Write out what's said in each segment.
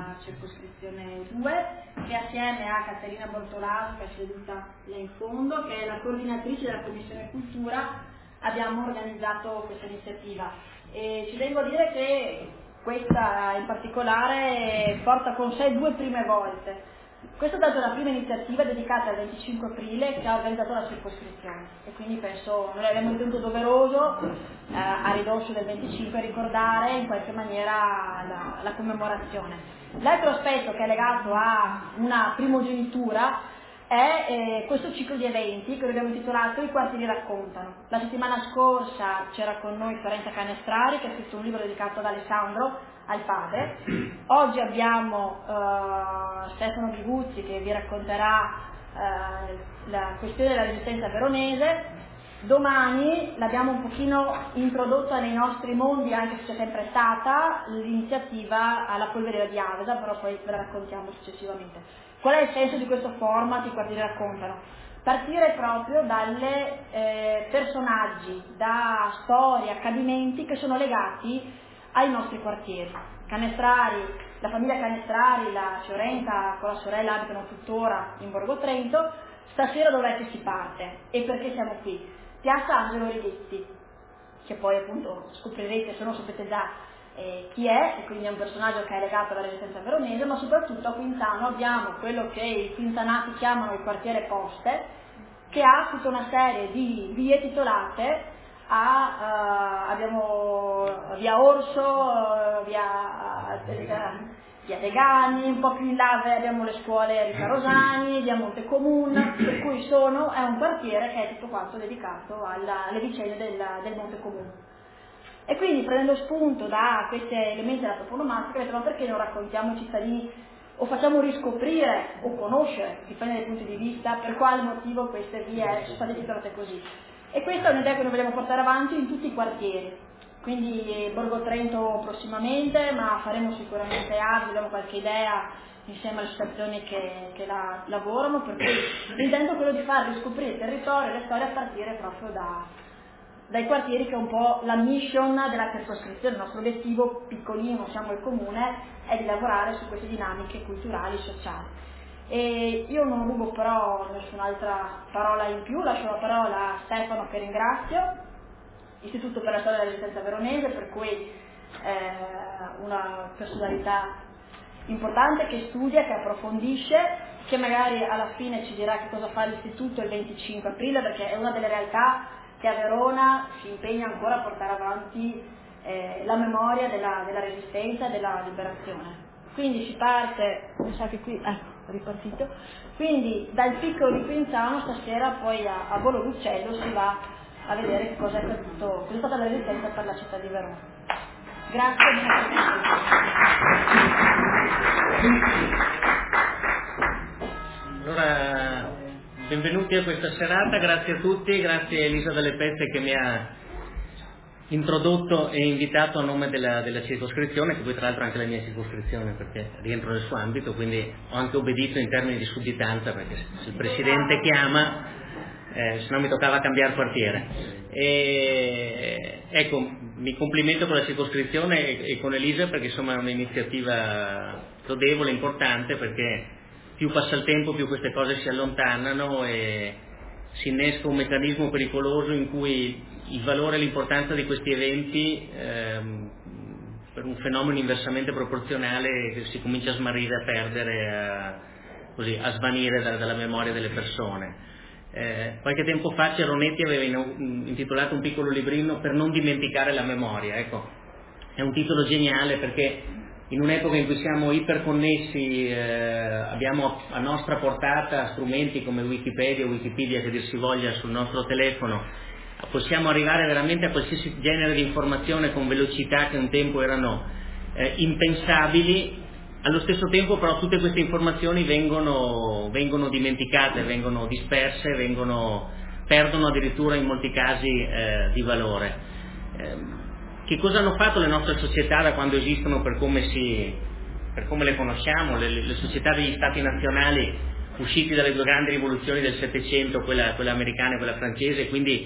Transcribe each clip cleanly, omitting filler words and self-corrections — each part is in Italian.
della circoscrizione 2, che assieme a Caterina Bortolaso, che è seduta là in fondo, che è la coordinatrice della Commissione Cultura, abbiamo organizzato questa iniziativa. E ci vengo a dire che questa in particolare porta con sé 2 prime volte. Questa è stata la prima iniziativa dedicata al 25 aprile che ha organizzato la circoscrizione e quindi penso noi abbiamo ritenuto doveroso a ridosso del 25 ricordare in qualche maniera la commemorazione. L'altro aspetto che è legato a una primogenitura è questo ciclo di eventi che abbiamo intitolato I quartieri raccontano. La settimana scorsa c'era con noi Fiorenza Canestrari che ha scritto un libro dedicato ad Alessandro, al padre. Oggi abbiamo Stefano Biguzzi che vi racconterà la questione della resistenza veronese. Domani l'abbiamo un pochino introdotta nei nostri mondi, anche se c'è sempre stata l'iniziativa alla polveriera di Avesa, però poi ve la raccontiamo successivamente. Qual è il senso di questo format, I quartieri raccontano? Partire proprio dalle personaggi, da storie, accadimenti che sono legati ai nostri quartieri. Canestrari, la famiglia Canestrari, la Fiorenza con la sorella abitano tuttora in Borgo Trento. Stasera dov'è che si parte e perché siamo qui? Piazza Angelo Righetti, che poi appunto scoprirete, se non sapete già chi è, e quindi è un personaggio che è legato alla resistenza veronese, ma soprattutto a Quinzano abbiamo quello che i quinzanati chiamano il quartiere Poste, che ha tutta una serie di vie titolate abbiamo via Orso, via Degani, un po' più in là abbiamo le scuole Rita Rosani, via Montecomun, per cui è un quartiere che è tutto quanto dedicato alle vicende del Montecomun. E quindi prendendo spunto da questi elementi della toponomastica, ma perché non raccontiamo ai cittadini o facciamo riscoprire o conoscere, dipende dai punti di vista, per quale motivo queste vie sono state titolate così. E questa è un'idea che noi vogliamo portare avanti in tutti i quartieri, quindi Borgo Trento prossimamente, ma faremo sicuramente altri, abbiamo qualche idea insieme alle associazioni che lavorano, per cui l'intento è quello di far riscoprire il territorio e le storie a partire proprio dai quartieri, che è un po' la mission della circoscrizione. Il nostro obiettivo piccolino, siamo il comune, è di lavorare su queste dinamiche culturali, sociali. E io non rubo però nessun'altra parola in più, lascio la parola a Stefano, che ringrazio, Istituto per la Storia della Resistenza Veronese, per cui una personalità importante che studia, che approfondisce, che magari alla fine ci dirà che cosa fa l'istituto il 25 aprile, perché è una delle realtà che a Verona si impegna ancora a portare avanti la memoria della resistenza e della liberazione. Quindi si parte, mi sa che qui, ecco, è ripartito, quindi dal piccolo di Quinzano stasera poi a Volo d'Uccello si va a vedere che cosa è accaduto, cosa è stata la resistenza per la città di Verona. Grazie. Allora, benvenuti a questa serata, grazie a tutti, grazie a Elisa Delle Pezze che mi ha introdotto e invitato a nome della circoscrizione, che poi tra l'altro è anche la mia circoscrizione perché rientro nel suo ambito, quindi ho anche obbedito in termini di sudditanza, perché se il Presidente chiama, se no mi toccava cambiare quartiere. E, ecco, mi complimento con la circoscrizione e con Elisa, perché insomma è un'iniziativa lodevole, importante, perché più passa il tempo più queste cose si allontanano e si innesca un meccanismo pericoloso in cui il valore e l'importanza di questi eventi per un fenomeno inversamente proporzionale che si comincia a smarrire, a perdere, a svanire dalla memoria delle persone. Qualche tempo fa Ceronetti aveva intitolato un piccolo librino Per non dimenticare la memoria. Ecco, è un titolo geniale perché in un'epoca in cui siamo iperconnessi, abbiamo a nostra portata strumenti come Wikipedia o Wikipedia, che dir si voglia, sul nostro telefono, possiamo arrivare veramente a qualsiasi genere di informazione con velocità che un tempo erano impensabili. Allo stesso tempo però tutte queste informazioni vengono dimenticate, vengono disperse, perdono addirittura in molti casi di valore. Che cosa hanno fatto le nostre società da quando esistono per come le conosciamo, le società degli stati nazionali usciti dalle due grandi rivoluzioni del Settecento, quella americana e quella francese, quindi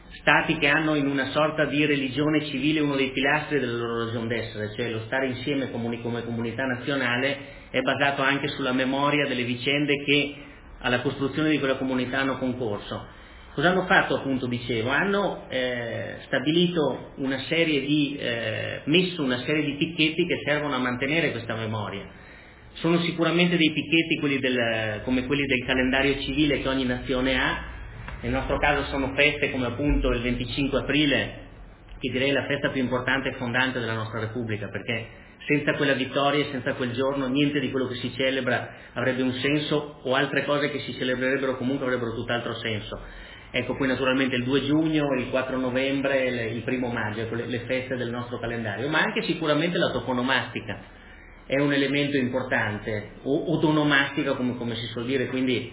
stati che hanno in una sorta di religione civile uno dei pilastri della loro ragion d'essere, cioè lo stare insieme come comunità nazionale, è basato anche sulla memoria delle vicende che alla costruzione di quella comunità hanno concorso. Cosa hanno fatto, appunto, dicevo? Hanno stabilito una serie di, messo una serie di picchetti che servono a mantenere questa memoria. Sono sicuramente dei picchetti come quelli del calendario civile che ogni nazione ha. Nel nostro caso sono feste come appunto il 25 aprile, che direi è la festa più importante e fondante della nostra Repubblica, perché senza quella vittoria e senza quel giorno niente di quello che si celebra avrebbe un senso, o altre cose che si celebrerebbero comunque avrebbero tutt'altro senso. Ecco, poi naturalmente il 2 giugno, il 4 novembre, il 1 maggio, ecco, le feste del nostro calendario, ma anche sicuramente la toponomastica è un elemento importante, o onomastica come si suol dire, quindi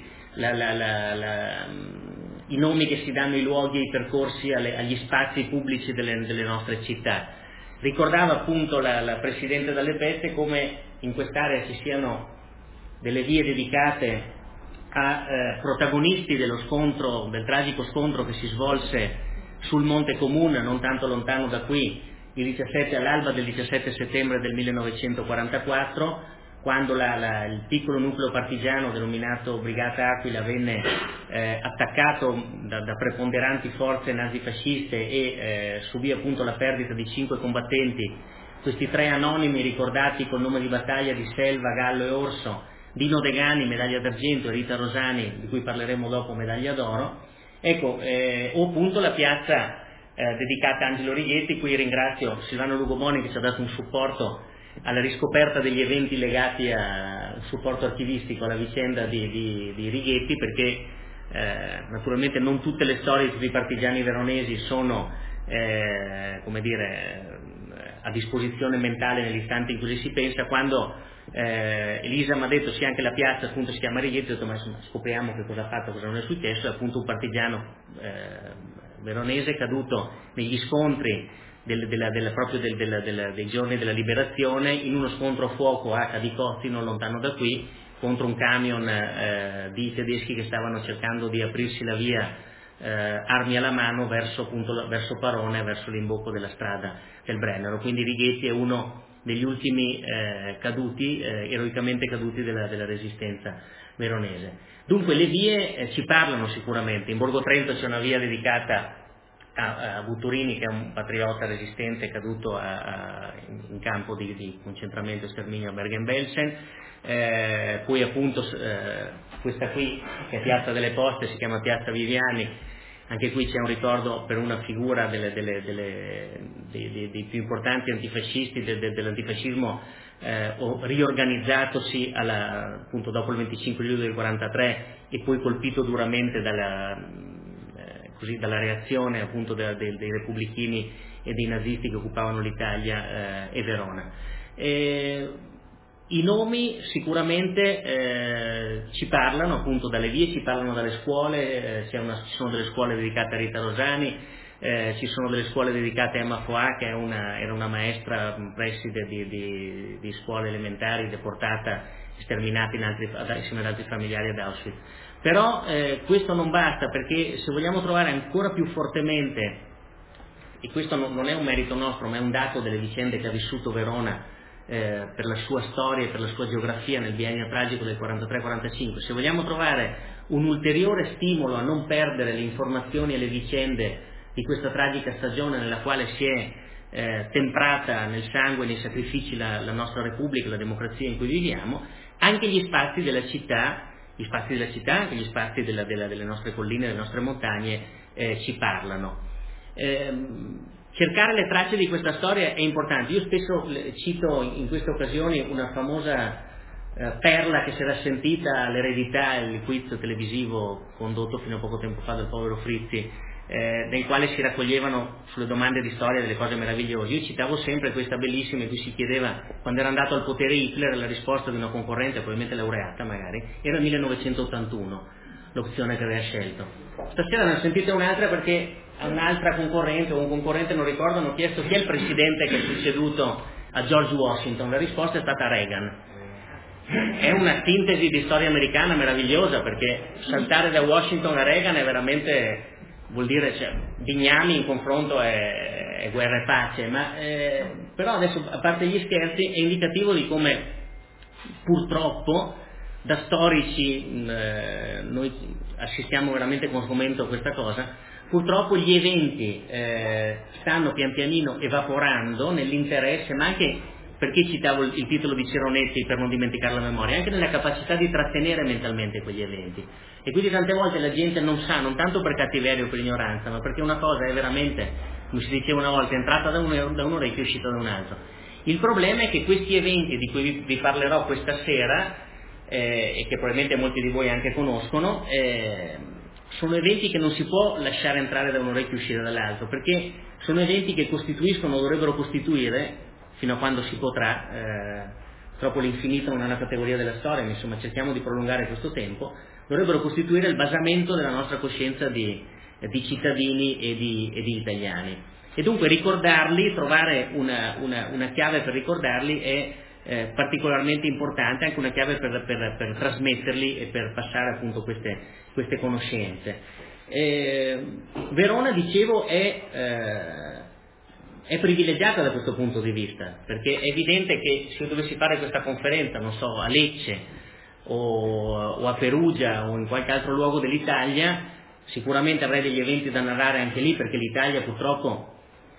i nomi che si danno ai luoghi e ai percorsi, agli spazi pubblici delle nostre città. Ricordava appunto la Presidente Dalle Peste come in quest'area ci siano delle vie dedicate a protagonisti del tragico scontro che si svolse sul Monte Comune, non tanto lontano da qui, all'alba del 17 settembre del 1944, quando il piccolo nucleo partigiano denominato Brigata Aquila venne attaccato da preponderanti forze nazifasciste e subì appunto la perdita di 5 combattenti. Questi 3 anonimi ricordati col nome di battaglia di Selva, Gallo e Orso, Dino Degani, medaglia d'argento, e Rita Rosani, di cui parleremo dopo, medaglia d'oro. Ecco, o appunto la piazza dedicata a Angelo Righetti. Qui ringrazio Silvano Lugoboni che ci ha dato un supporto alla riscoperta degli eventi legati a un supporto archivistico alla vicenda di Righetti, perché naturalmente non tutte le storie dei partigiani veronesi sono a disposizione mentale nell'istante in cui si pensa. Quando Elisa mi ha detto sì, anche la piazza appunto si chiama Righetti, ho detto ma scopriamo che cosa ha fatto, cosa non è successo. È appunto un partigiano veronese caduto negli scontri dei giorni della liberazione, in uno scontro a fuoco a Cadicozzi, non lontano da qui, contro un camion di tedeschi che stavano cercando di aprirsi la via armi alla mano verso Parone, verso l'imbocco della strada del Brennero. Quindi Righetti è uno degli ultimi caduti, eroicamente caduti della resistenza veronese. Dunque le vie ci parlano sicuramente. In Borgo Trento c'è una via dedicata a Buturini, che è un patriota resistente caduto in campo di concentramento e sterminio a Bergen-Belsen. Poi appunto questa qui, che è Piazza delle Poste, si chiama Piazza Viviani. Anche qui c'è un ricordo per una figura dei più importanti antifascisti dell'antifascismo riorganizzatosi appunto dopo il 25 luglio del 43 e poi colpito duramente dalla reazione appunto dei repubblichini e dei nazisti che occupavano l'Italia e Verona. I nomi sicuramente ci parlano appunto dalle vie, ci parlano dalle scuole, ci sono delle scuole dedicate a Rita Rosani, ci sono delle scuole dedicate a Emma Foà, che era una maestra preside di scuole elementari, deportata, sterminata insieme ad altri familiari ad Auschwitz. Però questo non basta, perché se vogliamo trovare ancora più fortemente, e questo non è un merito nostro, ma è un dato delle vicende che ha vissuto Verona per la sua storia e per la sua geografia nel biennio tragico del 43-45, se vogliamo trovare un ulteriore stimolo a non perdere le informazioni e le vicende di questa tragica stagione nella quale si è temprata nel sangue e nei sacrifici la nostra Repubblica, la democrazia in cui viviamo, anche gli spazi della città, anche gli spazi delle nostre colline, delle nostre montagne ci parlano. Cercare le tracce di questa storia è importante. Io spesso cito in queste occasioni una famosa perla che si era sentita all'Eredità, il quiz televisivo condotto fino a poco tempo fa dal povero Frizzi, nel quale si raccoglievano sulle domande di storia delle cose meravigliose. Io citavo sempre questa bellissima in cui si chiedeva, quando era andato al potere Hitler, la risposta di una concorrente, probabilmente laureata magari, era 1981 l'opzione che aveva scelto. Stasera ne ho sentita un'altra perché a un'altra concorrente o un concorrente, non ricordo, hanno chiesto chi è il presidente che ha succeduto a George Washington. La risposta è stata Reagan. È una sintesi di storia americana meravigliosa, perché saltare da Washington a Reagan è veramente vuol dire, cioè, Bignami in confronto è guerra e pace, ma però adesso, a parte gli scherzi, è indicativo di come purtroppo da storici noi assistiamo veramente con sgomento a questa cosa. Purtroppo gli eventi stanno pian pianino evaporando nell'interesse, ma anche, perché citavo il titolo di Ceronetti per non dimenticare la memoria, anche nella capacità di trattenere mentalmente quegli eventi. E quindi tante volte la gente non sa, non tanto per cattiveria o per ignoranza, ma perché una cosa è veramente, come si diceva una volta, entrata da un orecchio e uscita da un altro. Il problema è che questi eventi di cui vi parlerò questa sera, e che probabilmente molti di voi anche conoscono, sono eventi che non si può lasciare entrare da un orecchio e uscire dall'altro, perché sono eventi che costituiscono, dovrebbero costituire, fino a quando si potrà, troppo l'infinito non è una categoria della storia, ma insomma cerchiamo di prolungare questo tempo, dovrebbero costituire il basamento della nostra coscienza di cittadini e di italiani. E dunque ricordarli, trovare una chiave per ricordarli è particolarmente importante, anche una chiave per trasmetterli e per passare appunto queste conoscenze. Verona, dicevo, è privilegiata da questo punto di vista, perché è evidente che se io dovessi fare questa conferenza, non so, a Lecce o a Perugia o in qualche altro luogo dell'Italia, sicuramente avrei degli eventi da narrare anche lì, perché l'Italia purtroppo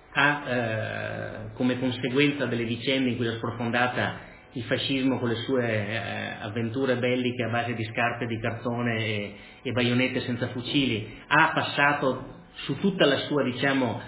ha come conseguenza delle vicende in cui è sprofondata il fascismo con le sue avventure belliche a base di scarpe di cartone e baionette senza fucili, ha passato su tutta la sua, diciamo,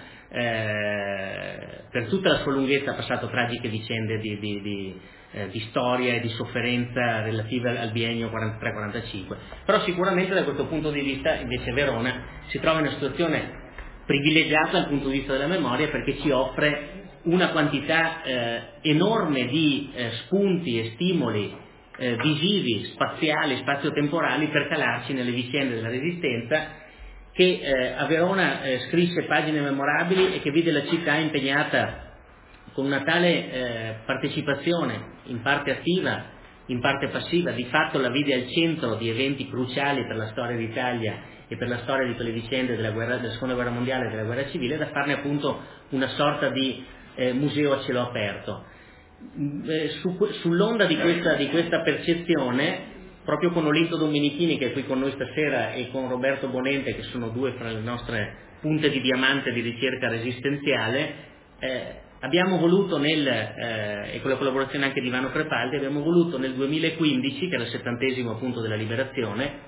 per tutta la sua lunghezza ha passato tragiche vicende di storia e di sofferenza relative al biennio 43-45, però sicuramente da questo punto di vista invece Verona si trova in una situazione privilegiata dal punto di vista della memoria, perché ci offre una quantità enorme di spunti e stimoli visivi, spaziali, spazio-temporali per calarci nelle vicende della Resistenza, che a Verona scrisse pagine memorabili e che vide la città impegnata con una tale partecipazione, in parte attiva, in parte passiva, di fatto la vide al centro di eventi cruciali per la storia d'Italia e per la storia di quelle vicende della seconda guerra mondiale e della guerra civile, da farne appunto una sorta di museo a cielo aperto. Sull'onda di questa percezione, proprio con Olinto Domenichini, che è qui con noi stasera, e con Roberto Bonente, che sono due fra le nostre punte di diamante di ricerca resistenziale, abbiamo voluto e con la collaborazione anche di Ivano Crepaldi, abbiamo voluto nel 2015, che era il 70° appunto della liberazione,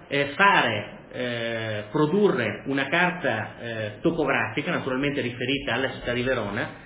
produrre una carta topografica, naturalmente riferita alla città di Verona,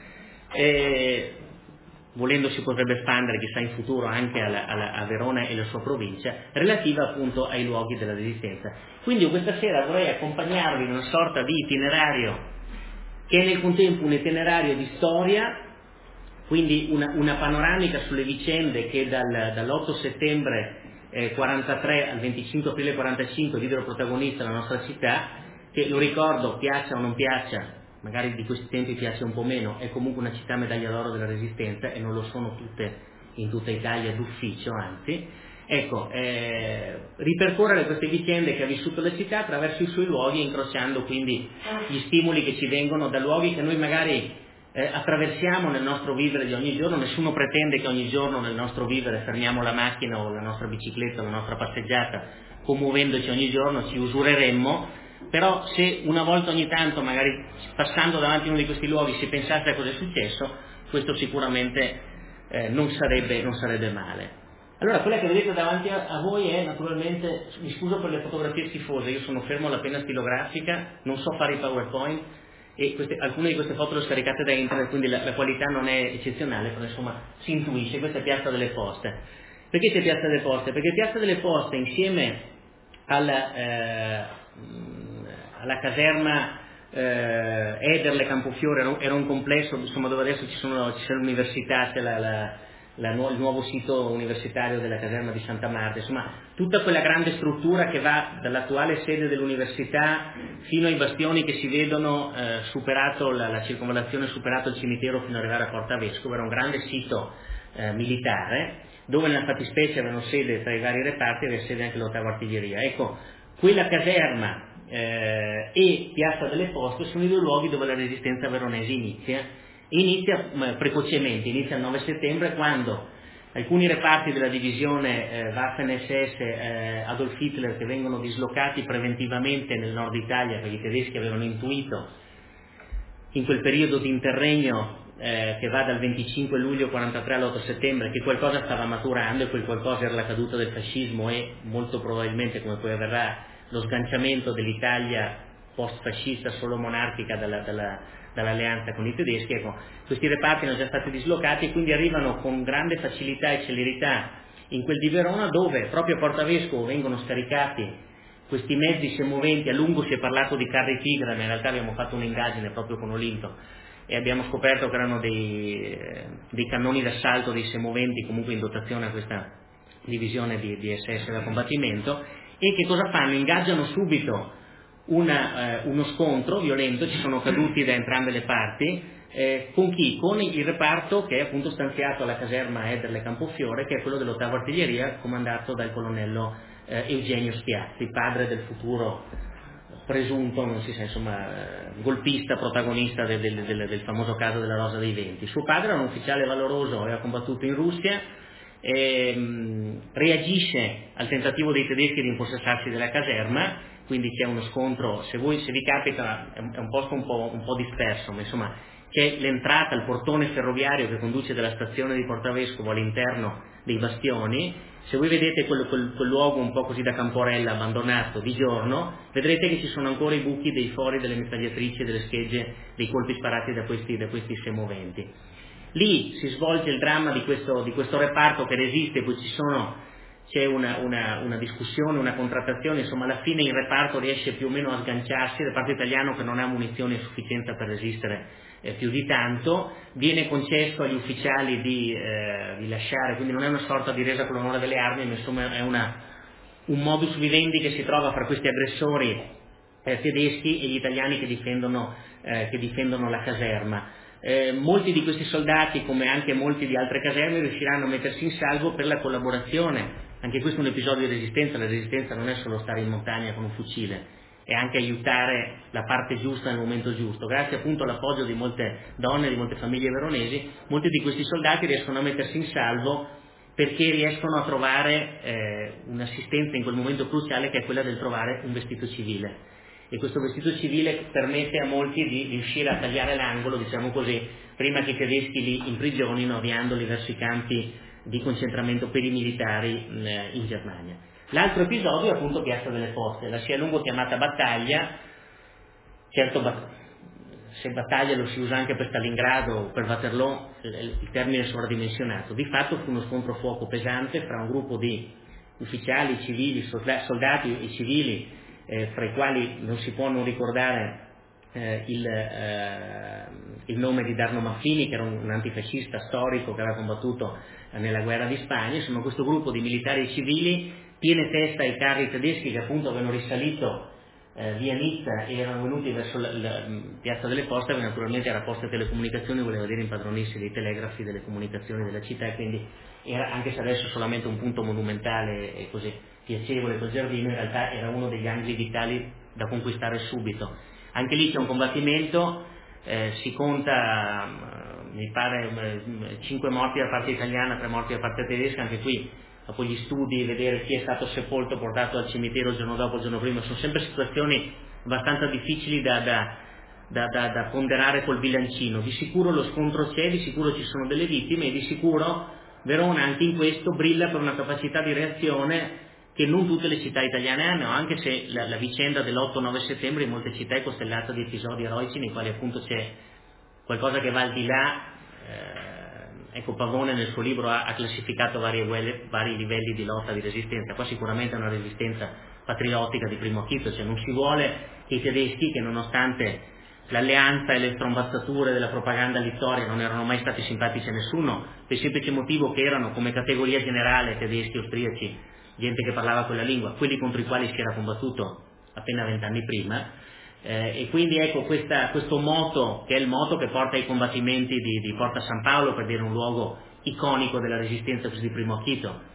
volendo si potrebbe espandere chissà in futuro anche a Verona e la sua provincia, relativa appunto ai luoghi della Resistenza. Quindi io questa sera vorrei accompagnarvi in una sorta di itinerario che è nel contempo un itinerario di storia, quindi una panoramica sulle vicende che dall'8 settembre 43 al 25 aprile 45 videro protagonista la nostra città, che, lo ricordo, piaccia o non piaccia, magari di questi tempi piace un po' meno, è comunque una città medaglia d'oro della Resistenza, e non lo sono tutte in tutta Italia d'ufficio, anzi. Ecco, ripercorrere queste vicende che ha vissuto la città attraverso i suoi luoghi, incrociando quindi gli stimoli che ci vengono da luoghi che noi magari attraversiamo nel nostro vivere di ogni giorno. Nessuno pretende che ogni giorno nel nostro vivere fermiamo la macchina o la nostra bicicletta o la nostra passeggiata commuovendoci ogni giorno, ci usureremmo, però se una volta ogni tanto, magari passando davanti a uno di questi luoghi, si pensasse a cosa è successo, questo sicuramente non sarebbe male. Allora, quella che vedete davanti a voi è naturalmente, mi scuso per le fotografie schifose, io sono fermo alla penna stilografica, non so fare i PowerPoint, e alcune di queste foto le ho scaricate da internet, quindi la qualità non è eccezionale, però insomma si intuisce. Questa è Piazza delle Poste. Perché c'è Piazza delle Poste? Perché Piazza delle Poste, insieme alla caserma Ederle Campofiore, era un complesso, insomma, dove adesso c'è l'università, c'è il nuovo sito universitario della caserma di Santa Marta, insomma tutta quella grande struttura che va dall'attuale sede dell'università fino ai bastioni che si vedono, superato la circonvallazione, superato il cimitero fino ad arrivare a Porta Vescovo. Era un grande sito militare, dove nella fattispecie avevano sede, tra i vari reparti, aveva sede anche l'8ª artiglieria. Ecco, quella caserma e Piazza delle Poste sono i due luoghi dove la resistenza veronese inizia precocemente, inizia il 9 settembre, quando alcuni reparti della divisione Waffen-SS Adolf Hitler, che vengono dislocati preventivamente nel nord Italia, perché i tedeschi avevano intuito in quel periodo di interregno che va dal 25 luglio 43 all'8 settembre che qualcosa stava maturando, e quel qualcosa era la caduta del fascismo e molto probabilmente, come poi avverrà, lo sganciamento dell'Italia post-fascista solo monarchica dall'alleanza con i tedeschi. Ecco, questi reparti erano già stati dislocati e quindi arrivano con grande facilità e celerità in quel di Verona, dove proprio a Porta Vescovo vengono scaricati questi mezzi semoventi. A lungo si è parlato di carri Tigre, ma in realtà abbiamo fatto un'indagine proprio con Olinto e abbiamo scoperto che erano dei cannoni d'assalto, dei semoventi comunque in dotazione a questa divisione di SS da combattimento. E che cosa fanno? Ingaggiano subito uno scontro violento, ci sono caduti da entrambe le parti. Con chi? Con il reparto che è appunto stanziato alla caserma Ederle Campofiore, che è quello dell'8ª Artiglieria, comandato dal colonnello Eugenio Spiazzi, padre del futuro presunto, non si sa, insomma, golpista protagonista del famoso caso della Rosa dei Venti. Suo padre era un ufficiale valoroso, aveva combattuto in Russia, reagisce al tentativo dei tedeschi di impossessarsi della caserma, quindi c'è uno scontro. Se vi capita, è un posto un po' disperso, ma insomma c'è l'entrata, il portone ferroviario che conduce dalla stazione di Porta Vescovo all'interno dei bastioni. Se voi vedete quel luogo un po' così da Camporella abbandonato di giorno, vedrete che ci sono ancora i buchi dei fori delle mitragliatrici e delle schegge dei colpi sparati da questi semoventi. Lì si svolge il dramma di questo reparto che resiste, poi c'è una discussione, una contrattazione, insomma alla fine il reparto riesce più o meno a sganciarsi, il reparto italiano, che non ha munizioni a sufficienza per resistere più di tanto, viene concesso agli ufficiali di lasciare, quindi non è una sorta di resa con l'onore delle armi, ma insomma è un modus vivendi che si trova fra questi aggressori tedeschi e gli italiani che difendono la caserma. Molti di questi soldati, come anche molti di altre caserme, riusciranno a mettersi in salvo per la collaborazione. Anche questo è un episodio di resistenza. La resistenza non è solo stare in montagna con un fucile, è anche aiutare la parte giusta nel momento giusto. Grazie appunto all'appoggio di molte donne, di molte famiglie veronesi, molti di questi soldati riescono a mettersi in salvo perché riescono a trovare un'assistenza in quel momento cruciale, che è quella del trovare un vestito civile. E questo vestito civile permette a molti di riuscire a tagliare l'angolo, diciamo così, prima che i tedeschi li imprigionino avviandoli verso i campi di concentramento per i militari in Germania. L'altro episodio è appunto Piazza delle Poste, la si a lungo chiamata battaglia. Certo, se battaglia lo si usa anche per Stalingrado o per Waterloo, il termine è sovradimensionato. Di fatto fu uno scontro a fuoco pesante fra un gruppo di ufficiali, civili, soldati e civili, fra i quali non si può non ricordare il nome di Darno Maffini, che era un antifascista storico che aveva combattuto nella guerra di Spagna. Insomma, questo gruppo di militari e civili tiene testa ai carri tedeschi che appunto avevano risalito via Nizza e erano venuti verso la Piazza delle Poste, dove naturalmente era Poste Telecomunicazioni, voleva dire impadronirsi dei telegrafi, delle comunicazioni della città, e quindi era, anche se adesso solamente un punto monumentale e così piacevole col giardino, in realtà era uno degli angoli vitali da conquistare subito. Anche lì c'è un combattimento, si conta mi pare 5 morti da parte italiana, 3 morti da parte tedesca. Anche qui dopo gli studi, vedere chi è stato sepolto, portato al cimitero il giorno dopo, il giorno prima, sono sempre situazioni abbastanza difficili da ponderare col bilancino. Di sicuro lo scontro c'è, di sicuro ci sono delle vittime, e di sicuro Verona anche in questo brilla per una capacità di reazione che non tutte le città italiane hanno, anche se la vicenda dell'8-9 settembre in molte città è costellata di episodi eroici nei quali appunto c'è qualcosa che va al di là. Ecco, Pavone nel suo libro ha classificato vari livelli di lotta, di resistenza. Qua sicuramente è una resistenza patriottica di primo acchito, cioè non si vuole che i tedeschi, che nonostante l'alleanza e le strombazzature della propaganda littoria non erano mai stati simpatici a nessuno, per il semplice motivo che erano come categoria generale tedeschi, austriaci, gente che parlava quella lingua, quelli contro i quali si era combattuto appena 20 anni prima. E quindi ecco questo moto, che è il moto che porta ai combattimenti di Porta San Paolo, per dire un luogo iconico della resistenza così di primo acchito,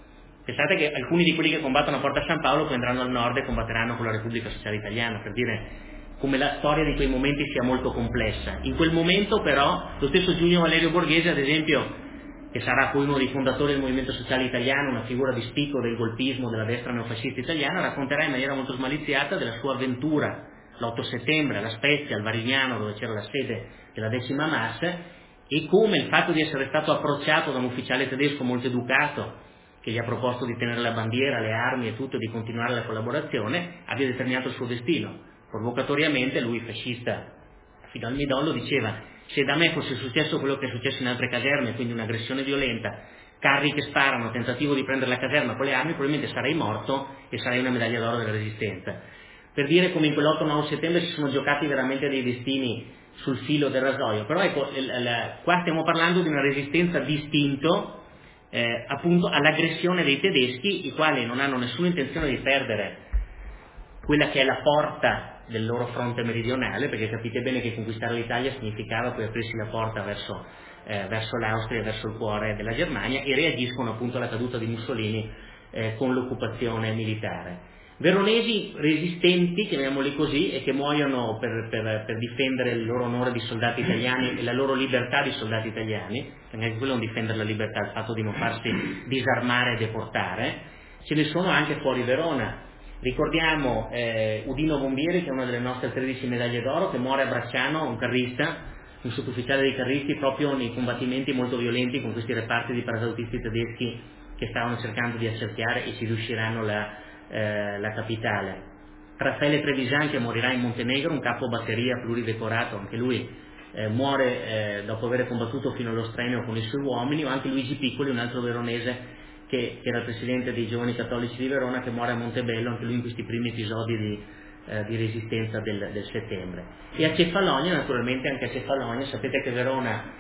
Pensate che alcuni di quelli che combattono a Porta San Paolo poi andranno al nord e combatteranno con la Repubblica Sociale Italiana, per dire come la storia di quei momenti sia molto complessa. In quel momento però lo stesso Giulio Valerio Borghese, ad esempio, che sarà poi uno dei fondatori del Movimento Sociale Italiano, una figura di spicco del golpismo, della destra neofascista italiana, racconterà in maniera molto smaliziata della sua avventura l'8 settembre alla Spezia, al Varignano, dove c'era la sede della 10ª MAS, e come il fatto di essere stato approcciato da un ufficiale tedesco molto educato, che gli ha proposto di tenere la bandiera, le armi e tutto, e di continuare la collaborazione, abbia determinato il suo destino. Provocatoriamente lui, fascista fino al midollo, diceva: se da me fosse successo quello che è successo in altre caserme, quindi un'aggressione violenta, carri che sparano, tentativo di prendere la caserma con le armi, probabilmente sarei morto e sarei una medaglia d'oro della Resistenza. Per dire come in quell'8-9 settembre si sono giocati veramente dei destini sul filo del rasoio. Però ecco, qua stiamo parlando di una resistenza distinto appunto all'aggressione dei tedeschi, i quali non hanno nessuna intenzione di perdere quella che è la porta del loro fronte meridionale, perché capite bene che conquistare l'Italia significava poi aprirsi la porta verso l'Austria, verso il cuore della Germania, e reagiscono appunto alla caduta di Mussolini con l'occupazione militare. Veronesi resistenti, chiamiamoli così, e che muoiono per difendere il loro onore di soldati italiani e la loro libertà di soldati italiani, perché anche quello è un difendere la libertà, il fatto di non farsi disarmare e deportare. Ce ne sono anche fuori Verona. Ricordiamo Udino Bombieri, che è una delle nostre 13 medaglie d'oro, che muore a Bracciano, un carrista, un sottufficiale dei carristi, proprio nei combattimenti molto violenti con questi reparti di paracautisti tedeschi che stavano cercando di accerchiare e ci riusciranno la capitale. Raffaele Trevisan, che morirà in Montenegro, un capo batteria pluridecorato, anche lui muore dopo aver combattuto fino allo strenio con i suoi uomini. O anche Luigi Piccoli, un altro veronese che era il presidente dei Giovani Cattolici di Verona, che muore a Montebello, anche lui in questi primi episodi di resistenza del settembre. E a Cefalonia, naturalmente, anche a Cefalonia, sapete che Verona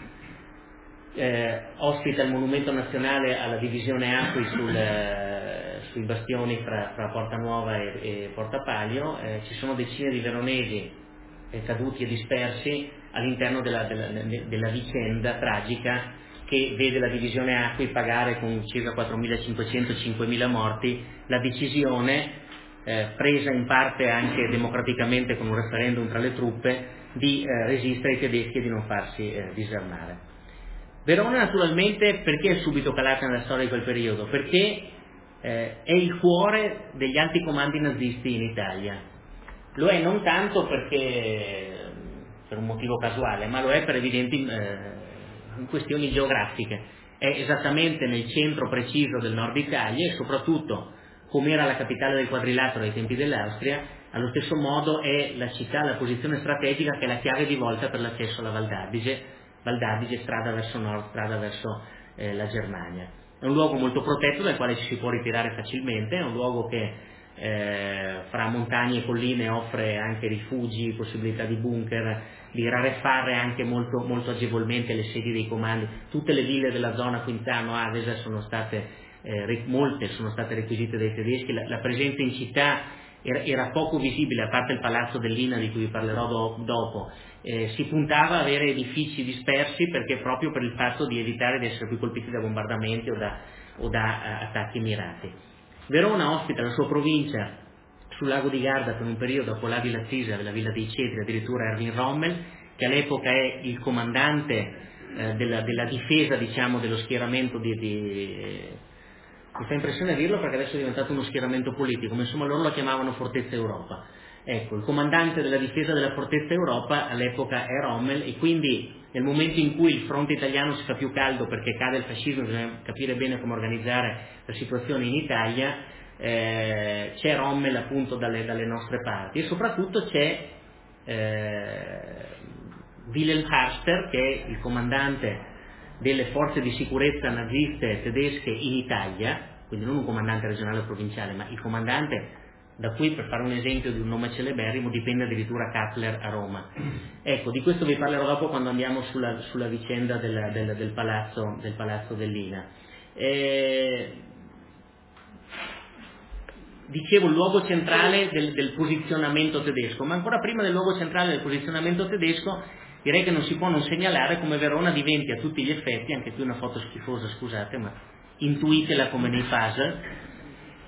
ospita il monumento nazionale alla divisione Acqui sui bastioni fra Porta Nuova e Porta Palio. Ci sono decine di veronesi caduti e dispersi all'interno della vicenda tragica che vede la divisione Acqui pagare con circa 4.500-5.000 morti la decisione presa in parte anche democraticamente con un referendum tra le truppe di resistere ai tedeschi e di non farsi disarmare. Verona naturalmente perché è subito calata nella storia di quel periodo? Perché è il cuore degli alti comandi nazisti in Italia. Lo è non tanto perché per un motivo casuale, ma lo è per evidenti questioni geografiche. È esattamente nel centro preciso del nord Italia e soprattutto, come era la capitale del quadrilatero ai tempi dell'Austria, allo stesso modo è la città, la posizione strategica che è la chiave di volta per l'accesso alla Val d'Adige, strada verso nord, strada verso la Germania. È un luogo molto protetto dal quale ci si può ritirare facilmente, è un luogo che fra montagne e colline offre anche rifugi, possibilità di bunker, di rarefare anche molto, molto agevolmente le sedi dei comandi. Tutte le ville della zona Quintano, Avesa sono state molte sono state requisite dai tedeschi. La presenza in città era poco visibile, a parte il palazzo dell'Ina di cui vi parlerò dopo. Si puntava a avere edifici dispersi perché proprio per il fatto di evitare di essere più colpiti da bombardamenti o da attacchi mirati. Verona ospita la sua provincia sul lago di Garda per un periodo, dopo la Villa Trisa, la Villa dei Cedri, addirittura Erwin Rommel, che all'epoca è il comandante della difesa, diciamo, dello schieramento mi fa impressione dirlo perché adesso è diventato uno schieramento politico, ma insomma loro la chiamavano Fortezza Europa. Ecco, il comandante della difesa della Fortezza Europa all'epoca è Rommel, e quindi nel momento in cui il fronte italiano si fa più caldo perché cade il fascismo, bisogna capire bene come organizzare la situazione in Italia, c'è Rommel appunto dalle nostre parti, e soprattutto c'è Wilhelm Harster, che è il comandante delle forze di sicurezza naziste tedesche in Italia, quindi non un comandante regionale o provinciale, ma il comandante da cui, per fare un esempio di un nome celeberrimo, dipende addirittura Kappler a Roma. Ecco, di questo vi parlerò dopo quando andiamo sulla vicenda del palazzo dell'Ina. Dicevo, il luogo centrale del posizionamento tedesco, ma ancora prima del luogo centrale del posizionamento tedesco direi che non si può non segnalare come Verona diventi a tutti gli effetti, anche qui una foto schifosa, scusate, ma intuitela come nei puzzle,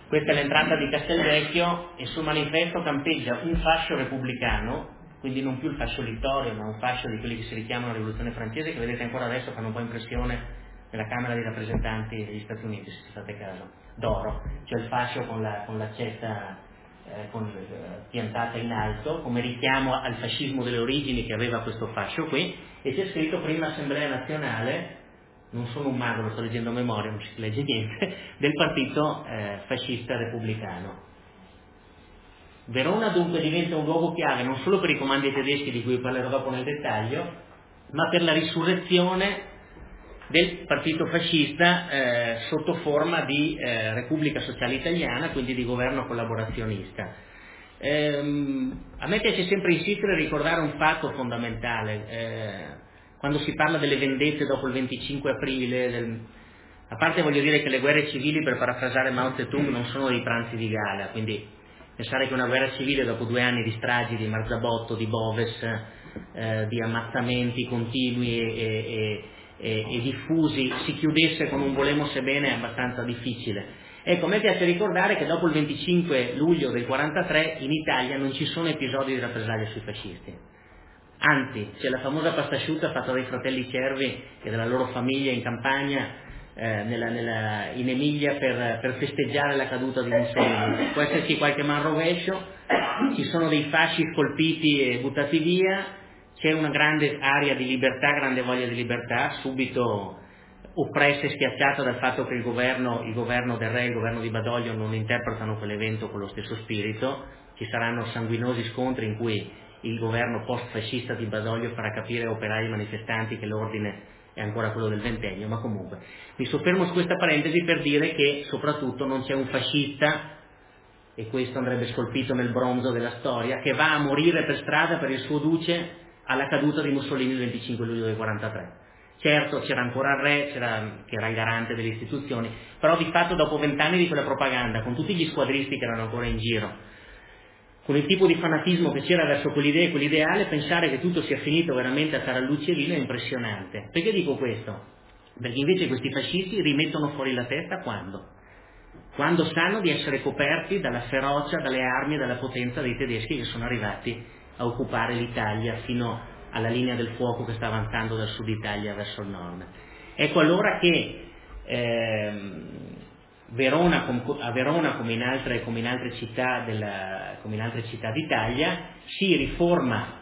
Questa è l'entrata di Castelvecchio e sul manifesto campeggia un fascio repubblicano, quindi non più il fascio littorio, ma un fascio di quelli che si richiamano alla rivoluzione francese, che vedete ancora adesso fanno un po' impressione nella Camera dei rappresentanti degli Stati Uniti, se ci fate caso, d'oro, cioè il fascio con l'accetta piantata in alto, come richiamo al fascismo delle origini che aveva questo fascio qui, e c'è scritto prima Assemblea Nazionale, non sono un mago, lo sto leggendo a memoria, non si legge niente, del partito fascista repubblicano. Verona dunque diventa un luogo chiave non solo per i comandi tedeschi di cui parlerò dopo nel dettaglio, ma per la risurrezione del partito fascista sotto forma di Repubblica Sociale Italiana, quindi di governo collaborazionista. A me piace sempre insistere e ricordare un fatto fondamentale. Quando si parla delle vendette dopo il 25 aprile, a parte voglio dire che le guerre civili, per parafrasare Mao Zedong, non sono dei pranzi di gala, quindi pensare che una guerra civile dopo 2 anni di stragi, di Marzabotto, di Boves, di ammazzamenti continui e diffusi, si chiudesse con un volemo bene è abbastanza difficile. Ecco, a me piace ricordare che dopo il 25 luglio del 43 in Italia non ci sono episodi di rappresaglia sui fascisti. Anzi, c'è la famosa pasta asciutta fatta dai fratelli Cervi e della loro famiglia in campagna in Emilia per festeggiare la caduta di Mussolini. Può esserci qualche manrovescio, ci sono dei fasci scolpiti e buttati via, c'è una grande aria di libertà, grande voglia di libertà, subito oppressa e schiacciata dal fatto che il governo del re e il governo di Badoglio non interpretano quell'evento con lo stesso spirito. Ci saranno sanguinosi scontri in cui il governo post-fascista di Badoglio farà capire ai operai manifestanti che l'ordine è ancora quello del ventennio, ma comunque mi soffermo su questa parentesi per dire che soprattutto non c'è un fascista, e questo andrebbe scolpito nel bronzo della storia, che va a morire per strada per il suo duce alla caduta di Mussolini il 25 luglio del 43. Certo, c'era ancora il re, che era il garante delle istituzioni, però di fatto dopo 20 anni di quella propaganda, con tutti gli squadristi che erano ancora in giro, con il tipo di fanatismo che c'era verso quell'idea e quell'ideale, pensare che tutto sia finito veramente a tarallucci e vino è impressionante. Perché dico questo? Perché invece questi fascisti rimettono fuori la testa quando? Quando sanno di essere coperti dalla ferocia, dalle armi e dalla potenza dei tedeschi che sono arrivati a occupare l'Italia fino alla linea del fuoco che sta avanzando dal sud Italia verso il nord. Ecco allora che a Verona come in altre città d'Italia si riforma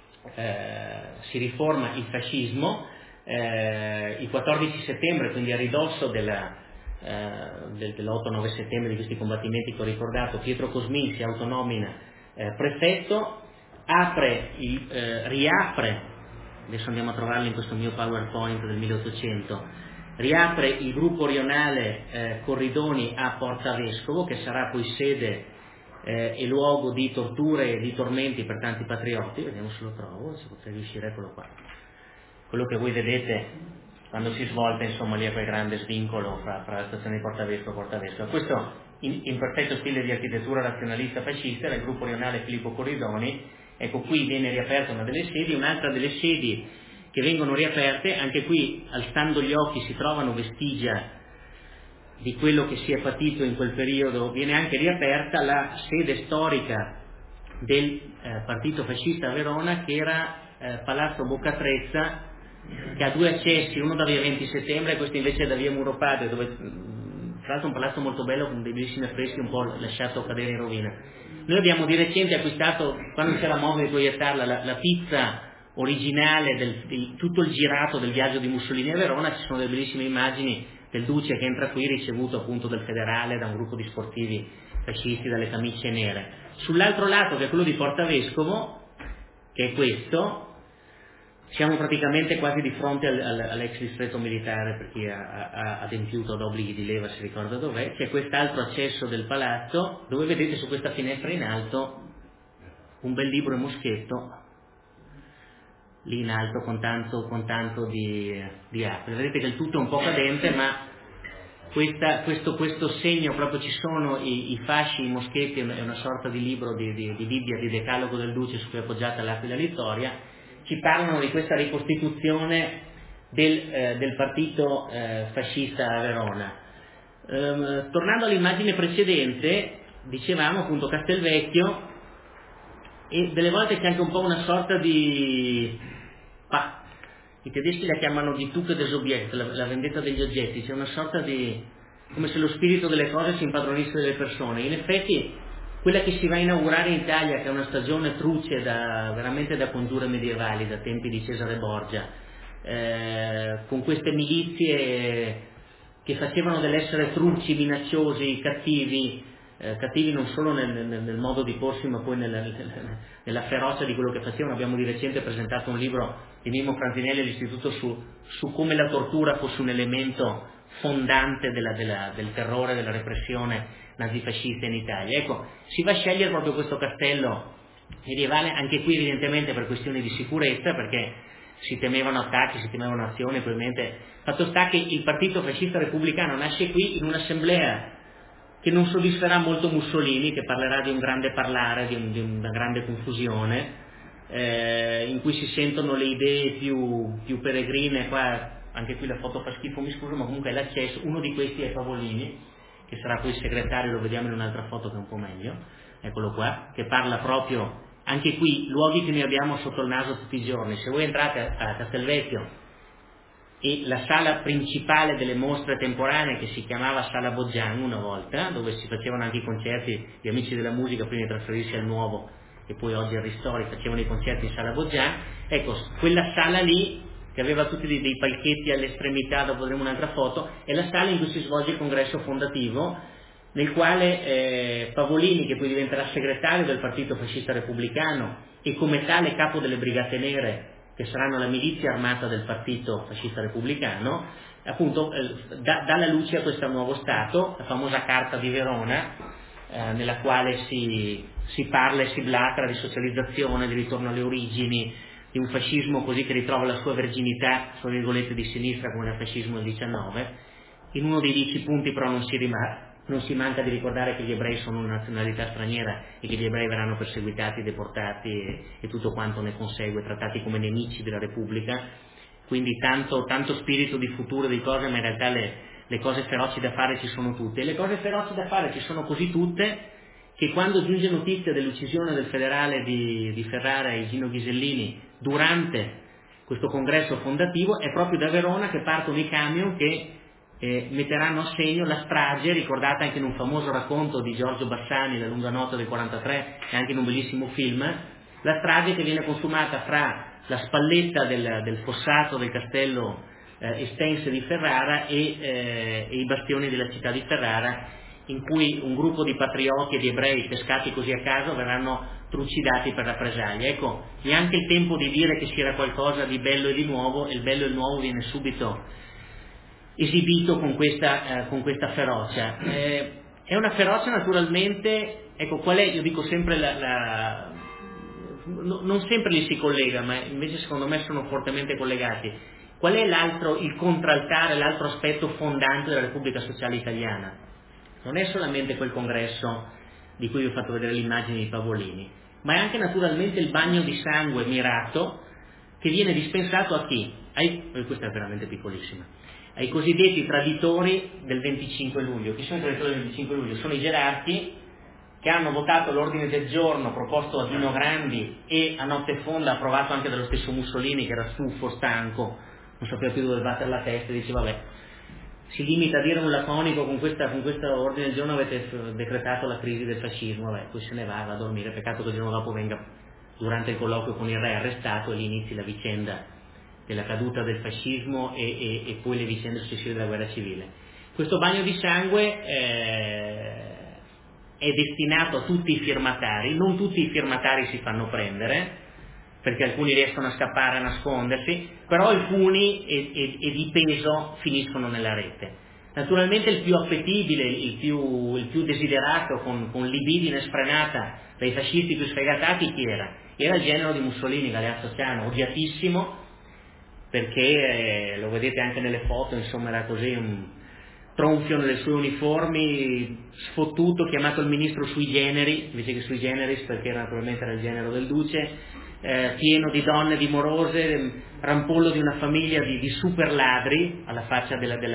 il fascismo. Il 14 settembre, quindi a ridosso dell'8-9 settembre di questi combattimenti che ho ricordato, Pietro Cosmin si autonomina prefetto, riapre, adesso andiamo a trovarlo in questo mio PowerPoint del 1800, riapre il gruppo rionale Corridoni a Porta Vescovo, che sarà poi sede e luogo di torture e di tormenti per tanti patrioti. Vediamo se lo trovo, se potrei riuscire, eccolo qua. Quello che voi vedete quando si svolta, insomma, lì è quel grande svincolo fra la stazione di Porta Vescovo e Porta Vescovo. Questo in perfetto stile di architettura razionalista fascista era il gruppo rionale Filippo Corridoni. Ecco, qui viene riaperta una delle sedi, un'altra delle sedi che vengono riaperte, anche qui alzando gli occhi si trovano vestigia di quello che si è patito in quel periodo. Viene anche riaperta la sede storica del partito fascista a Verona, che era Palazzo Boccatrezza, che ha 2 accessi, uno da via 20 settembre e questo invece è da via Muro Padre, dove tra l'altro un palazzo molto bello con dei bellissimi affreschi un po' lasciato cadere in rovina. Noi abbiamo di recente acquistato, quando c'era modo di proiettarla, la pizza originale di tutto il girato del viaggio di Mussolini a Verona. Ci sono delle bellissime immagini del duce che entra qui ricevuto appunto dal federale, da un gruppo di sportivi fascisti dalle camicie nere. Sull'altro lato, che è quello di Porta Vescovo, che è questo, siamo praticamente quasi di fronte all'ex distretto militare, per chi ha adempiuto ad obblighi di leva si ricorda dov'è. C'è quest'altro accesso del palazzo, dove vedete su questa finestra in alto un bel libro e moschetto, lì in alto con tanto di apri. Vedete che il tutto è un po' cadente, ma questo segno proprio, ci sono i fasci, i moschetti, è una sorta di libro di Bibbia, di decalogo del duce su cui è appoggiata l'Aquila Littoria. Ci parlano di questa ricostituzione del partito fascista a Verona. Tornando all'immagine precedente, dicevamo appunto Castelvecchio, e delle volte c'è anche un po' una sorta di... i tedeschi la chiamano die Tuche des Objects, la vendetta degli oggetti, c'è una sorta di... come se lo spirito delle cose si impadronisse delle persone. In effetti quella che si va a inaugurare in Italia, che è una stagione truce veramente da congiure medievali, da tempi di Cesare Borgia, con queste milizie che facevano dell'essere truci, minacciosi, cattivi non solo nel modo di porsi, ma poi nella ferocia di quello che facevano. Abbiamo di recente presentato un libro di Mimmo Franzinelli all'Istituto su come la tortura fosse un elemento fondante del terrore, della repressione nazifascista in Italia. Ecco, si va a scegliere proprio questo castello medievale, anche qui evidentemente per questioni di sicurezza, perché si temevano attacchi, si temevano azioni, probabilmente. Fatto sta che il Partito Fascista Repubblicano nasce qui in un'assemblea che non soddisferà molto Mussolini, che parlerà di un grande parlare, di una grande confusione, in cui si sentono le idee più peregrine. Qua anche qui la foto fa schifo, mi scuso, ma comunque è l'accesso. Uno di questi è Pavolini, che sarà poi il segretario, lo vediamo in un'altra foto che è un po' meglio, eccolo qua, che parla proprio, anche qui, luoghi che noi abbiamo sotto il naso tutti i giorni. Se voi entrate a Castelvecchio, e la sala principale delle mostre temporanee, che si chiamava Sala Boggian una volta, dove si facevano anche i concerti di Amici della Musica prima di trasferirsi al Nuovo, e poi oggi al Ristori facevano i concerti in Sala Boggian. Ecco, quella sala lì, che aveva tutti dei palchetti all'estremità, dopo vedremo un'altra foto, è la sala in cui si svolge il congresso fondativo, nel quale Pavolini, che poi diventerà segretario del Partito Fascista Repubblicano e come tale capo delle Brigate Nere, che saranno la milizia armata del Partito Fascista Repubblicano, appunto dà la luce a questo nuovo Stato, la famosa Carta di Verona, nella quale si parla e si blatra di socializzazione, di ritorno alle origini, di un fascismo così che ritrova la sua verginità, tra virgolette, di sinistra, come il fascismo del 19. In uno dei 10 punti però non si manca di ricordare che gli ebrei sono una nazionalità straniera e che gli ebrei verranno perseguitati, deportati e tutto quanto ne consegue, trattati come nemici della Repubblica. Quindi tanto spirito di futuro di cose, ma in realtà le cose feroci da fare ci sono tutte. E le cose feroci da fare ci sono così tutte che quando giunge notizia dell'uccisione del federale di Ferrara e Gino Ghisellini durante questo congresso fondativo, è proprio da Verona che partono i camion che metteranno a segno la strage, ricordata anche in un famoso racconto di Giorgio Bassani, La lunga notte del 43, e anche in un bellissimo film, la strage che viene consumata fra la spalletta del fossato del castello Estense di Ferrara e i bastioni della città di Ferrara, in cui un gruppo di patrioti e di ebrei pescati così a caso verranno trucidati per rappresaglia. Ecco, neanche il tempo di dire che c'era qualcosa di bello e di nuovo, e il bello e il nuovo viene subito esibito con questa ferocia. È una ferocia naturalmente, ecco, qual è, io dico sempre non sempre li si collega, ma invece secondo me sono fortemente collegati. Qual è il contraltare, l'altro aspetto fondante della Repubblica Sociale Italiana? Non è solamente quel congresso di cui vi ho fatto vedere l'immagine di Pavolini, ma è anche naturalmente il bagno di sangue mirato che viene dispensato a chi? Questa è veramente piccolissima. Ai cosiddetti traditori del 25 luglio. Chi sono i traditori del 25 luglio? Sono i gerarchi che hanno votato l'ordine del giorno proposto a Dino Grandi e a notte fonda approvato anche dallo stesso Mussolini, che era stufo, stanco, non sapeva più dove battere la testa, e dice vabbè, si limita a dire un laconico: con questo ordine del giorno avete decretato la crisi del fascismo, vabbè, poi se ne va a dormire, peccato che il giorno dopo venga durante il colloquio con il re arrestato e lì inizi la vicenda della caduta del fascismo e poi le vicende successive della guerra civile. Questo bagno di sangue è destinato a tutti i firmatari. Non tutti i firmatari si fanno prendere, perché alcuni riescono a scappare, a nascondersi, però alcuni e di peso finiscono nella rete. Naturalmente il più appetibile, il più desiderato, con libidine sfrenata dai fascisti più sfegatati, chi era? Era il genero di Mussolini, Galeazzo Ciano, odiatissimo, perché lo vedete anche nelle foto, insomma era così un tronfio nelle sue uniformi, sfottuto, chiamato il ministro sui generi, invece che sui generis, perché naturalmente era il genero del duce, pieno di donne dimorose, rampollo di una famiglia di super ladri, alla faccia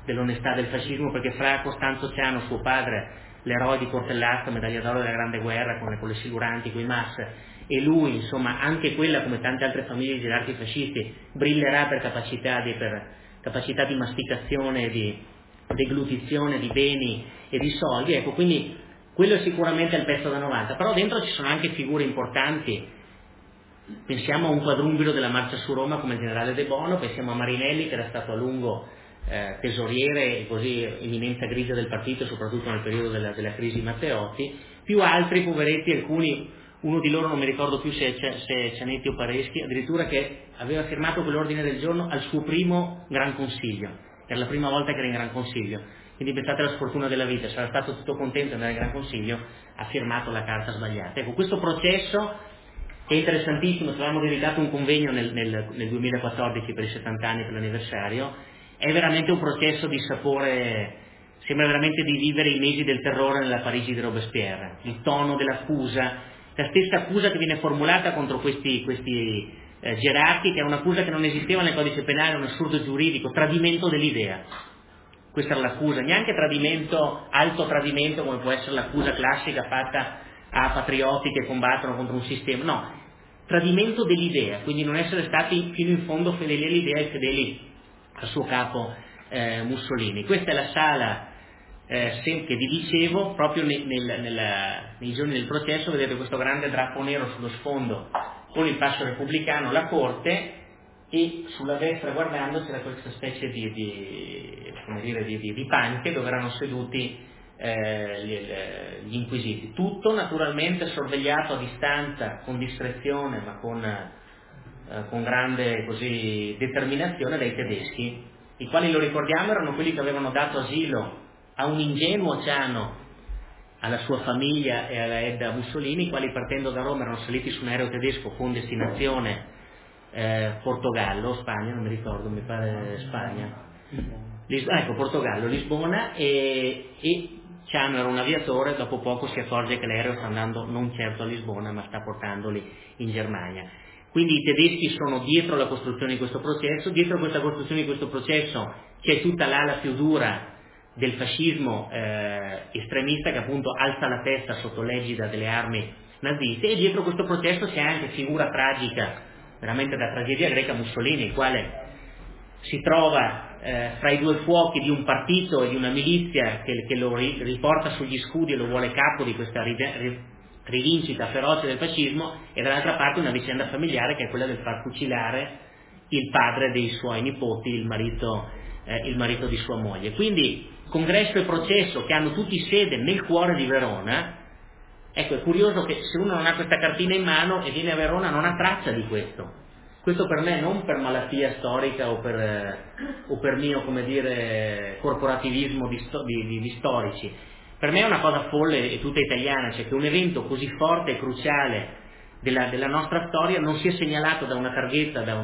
dell'onestà del fascismo, perché fra Costanzo Ciano, suo padre, l'eroe di Cortellazzo, medaglia d'oro della Grande Guerra con le siluranti, con i MAS, e lui, insomma, anche quella, come tante altre famiglie di gerarchi fascisti, brillerà per capacità di masticazione, di deglutizione di beni e di soldi. Ecco, quindi quello è sicuramente il pezzo da 90, però dentro ci sono anche figure importanti. Pensiamo a un quadrumviro della marcia su Roma come il generale De Bono, pensiamo a Marinelli, che era stato a lungo tesoriere e così eminenza grigia del partito, soprattutto nel periodo della crisi Matteotti, più altri poveretti, alcuni, uno di loro non mi ricordo più se è Cianetti o Pareschi, addirittura, che aveva firmato quell'ordine del giorno al suo primo Gran Consiglio, era la prima volta che era in Gran Consiglio, quindi pensate alla sfortuna della vita, sarà stato tutto contento di andare in Gran Consiglio, ha firmato la carta sbagliata. Ecco, questo processo è interessantissimo, ci avevamo dedicato un convegno nel 2014 per i 70 anni, per l'anniversario. È veramente un processo di sapore, sembra veramente di vivere i mesi del terrore nella Parigi di Robespierre, il tono dell'accusa, la stessa accusa che viene formulata contro questi gerarchi, che è un'accusa che non esisteva nel codice penale, un assurdo giuridico, tradimento dell'idea. Questa era l'accusa, neanche tradimento, alto tradimento come può essere l'accusa classica fatta a patrioti che combattono contro un sistema, no, tradimento dell'idea, quindi non essere stati fino in fondo fedeli all'idea e fedeli al suo capo Mussolini. Questa è la sala che vi dicevo, proprio nei giorni del processo, vedete questo grande drappo nero sullo sfondo con il passo repubblicano, la corte, e sulla destra guardando c'era questa specie di panche dove erano seduti gli inquisiti, tutto naturalmente sorvegliato a distanza, con discrezione, ma con grande determinazione dai tedeschi, i quali, lo ricordiamo, erano quelli che avevano dato asilo a un ingenuo Ciano, alla sua famiglia e alla Edda Mussolini, i quali partendo da Roma erano saliti su un aereo tedesco con destinazione Portogallo, Spagna, non mi ricordo, mi pare Spagna, Portogallo, Lisbona, e Ciano era un aviatore, dopo poco si accorge che l'aereo sta andando non certo a Lisbona ma sta portandoli in Germania. Quindi i tedeschi sono dietro la costruzione di questo processo, dietro questa costruzione di questo processo c'è tutta l'ala più dura del fascismo estremista, che appunto alza la testa sotto l'egida delle armi naziste, e dietro questo processo c'è anche figura tragica, veramente da tragedia greca, Mussolini, il quale si trova fra i due fuochi di un partito e di una milizia che lo riporta sugli scudi e lo vuole capo di questa rivincita feroce del fascismo, e dall'altra parte una vicenda familiare che è quella del far fucilare il padre dei suoi nipoti, il marito di sua moglie. Quindi congresso e processo che hanno tutti sede nel cuore di Verona. Ecco, è curioso che se uno non ha questa cartina in mano e viene a Verona non ha traccia di questo. Questo per me non per malattia storica o per mio, corporativismo di storici. Per me è una cosa folle e tutta italiana, cioè che un evento così forte e cruciale della nostra storia non sia segnalato da una targhetta, da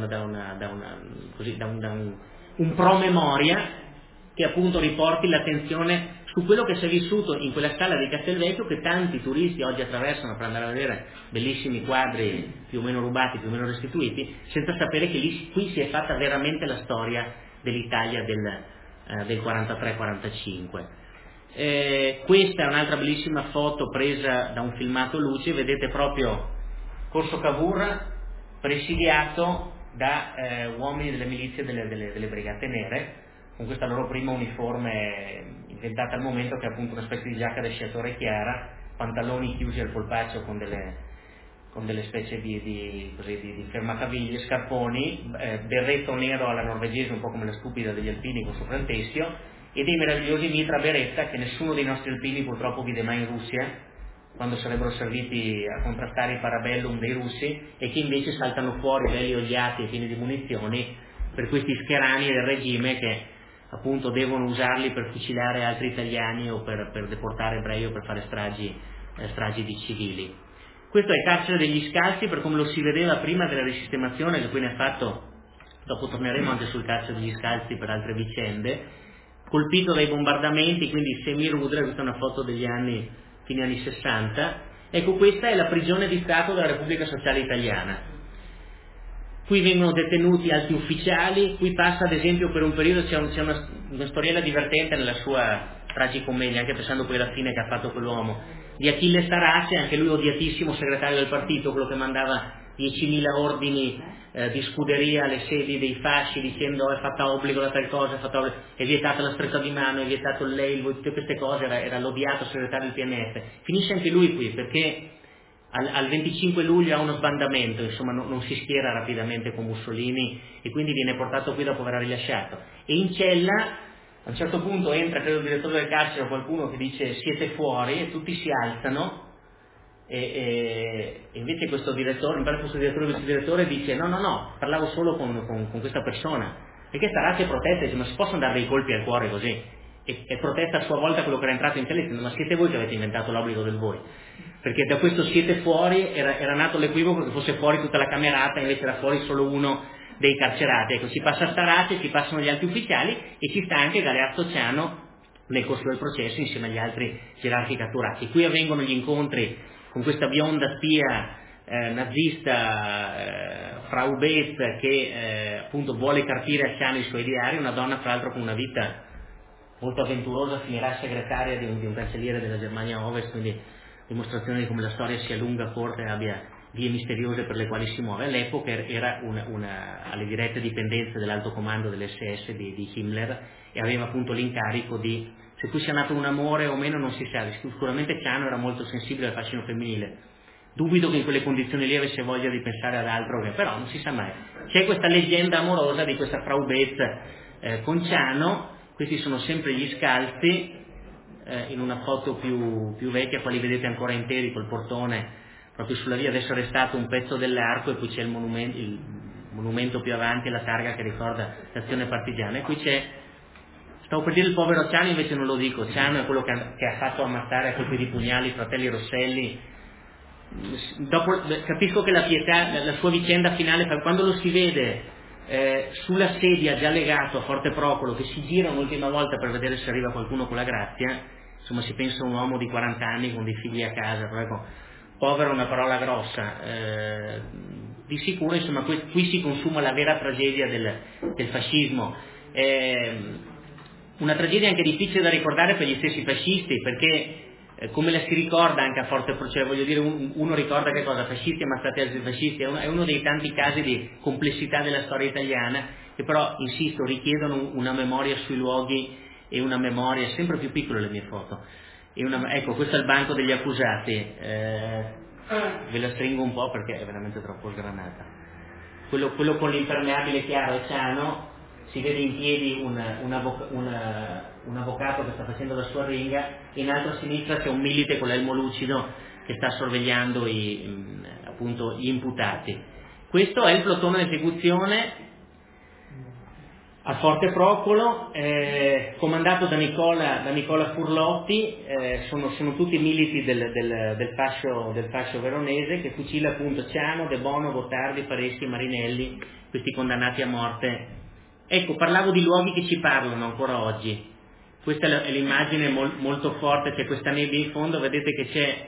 un promemoria che appunto riporti l'attenzione su quello che si è vissuto in quella sala di Castelvecchio, che tanti turisti oggi attraversano per andare a vedere bellissimi quadri più o meno rubati, più o meno restituiti, senza sapere che qui si è fatta veramente la storia dell'Italia del 43-45. Questa è un'altra bellissima foto presa da un filmato luce, vedete proprio Corso Cavour presidiato da uomini delle milizie delle Brigate Nere, con questa loro prima uniforme inventata al momento, che è appunto una specie di giacca da sciatore chiara, pantaloni chiusi al polpaccio con delle specie di fermacaviglie, scarponi, berretto nero alla norvegese, un po' come la stupida degli alpini con sopra il teschio, e dei meravigliosi mitra beretta che nessuno dei nostri alpini purtroppo vide mai in Russia, quando sarebbero serviti a contrastare i parabellum dei russi, e che invece saltano fuori belli oliati e pieni di munizioni per questi scherani del regime che appunto devono usarli per fucilare altri italiani o per deportare ebrei o per fare stragi di civili. Questo è il carcere degli Scalzi per come lo si vedeva prima della risistemazione che poi ne ha fatto, dopo torneremo anche sul carcere degli Scalzi per altre vicende, colpito dai bombardamenti, quindi semi-rudere. Questa è una foto degli fine anni 60. Ecco, questa è la prigione di Stato della Repubblica Sociale Italiana. Qui vengono detenuti alti ufficiali, qui passa ad esempio per un periodo c'è una storiella divertente nella sua tragicommedia, anche pensando poi alla fine che ha fatto quell'uomo, di Achille Starace, anche lui odiatissimo segretario del partito, quello che mandava 10.000 ordini di scuderia alle sedi dei fasci dicendo è fatta obbligo da tal cosa, è vietata la stretta di mano, è vietato il lei, tutte queste cose, era l'odiato segretario del PNF. Finisce anche lui qui perché al 25 luglio ha uno sbandamento, insomma non si schiera rapidamente con Mussolini e quindi viene portato qui dopo aver rilasciato. E in cella a un certo punto entra, credo, il direttore del carcere o qualcuno che dice siete fuori e tutti si alzano e invece questo direttore, questo direttore dice no, parlavo solo con questa persona, perché Starace protesta e dice ma si possono dare dei colpi al cuore così? E protesta a sua volta quello che era entrato in cella dicendo ma siete voi che avete inventato l'obbligo del voi, perché da questo siete fuori era nato l'equivoco che fosse fuori tutta la camerata, invece era fuori solo uno dei carcerati. Ecco, si passa Starace, si passano gli altri ufficiali e ci sta anche Galeazzo Ciano nel corso del processo insieme agli altri gerarchi catturati. Qui avvengono gli incontri con questa bionda spia nazista Frau Betz che appunto vuole carpire a Ciano i suoi diari, una donna fra l'altro con una vita molto avventurosa, finirà segretaria di un cancelliere della Germania Ovest, quindi dimostrazione di come la storia sia lunga, corta e abbia vie misteriose per le quali si muove. All'epoca era alle dirette dipendenze dell'alto comando dell'SS di Himmler e aveva appunto l'incarico di, se qui sia nato un amore o meno non si sa, sicuramente Ciano era molto sensibile al fascino femminile, dubito che in quelle condizioni lì avesse voglia di pensare ad altro, però non si sa mai. C'è questa leggenda amorosa di questa Frau Betz con Ciano. Questi sono sempre gli scalzi in una foto più vecchia, qua li vedete ancora interi col portone proprio sulla via, adesso è restato un pezzo dell'arco e poi c'è il monumento più avanti, la targa che ricorda l'azione partigiana, e qui c'è, stavo per dire il povero Ciano, invece non lo dico, Ciano è quello che ha fatto ammazzare a colpi di pugnali i fratelli Rosselli. Dopo, capisco che la pietà, la sua vicenda finale, quando lo si vede sulla sedia già legato a Forte Procolo, che si gira un'ultima volta per vedere se arriva qualcuno con la grazia, insomma si pensa a un uomo di 40 anni con dei figli a casa, però ecco, povero è una parola grossa, di sicuro insomma qui si consuma la vera tragedia del fascismo, una tragedia anche difficile da ricordare per gli stessi fascisti, perché come la si ricorda anche a Forte Procolo, cioè voglio dire uno ricorda che cosa, fascisti ammazzati altri fascisti, è uno dei tanti casi di complessità della storia italiana che però, insisto, richiedono una memoria sui luoghi e una memoria, sempre più piccole le mie foto, ecco, questo è il banco degli accusati, ve la stringo un po' perché è veramente troppo sgranata, quello con l'impermeabile chiaro è Ciano, si vede in piedi un avvocato che sta facendo la sua ringa, e in alto a sinistra c'è un milite con l'elmo lucido che sta sorvegliando appunto gli imputati. Questo è il plotone d'esecuzione a Forte Procolo, comandato da Nicola Furlotti, sono tutti militi del fascio veronese, che fucila appunto Ciano, De Bono, Gottardi, Pareschi, Marinelli, questi condannati a morte. Ecco, parlavo di luoghi che ci parlano ancora oggi. Questa è l'immagine molto forte, c'è questa nebbia in fondo, vedete che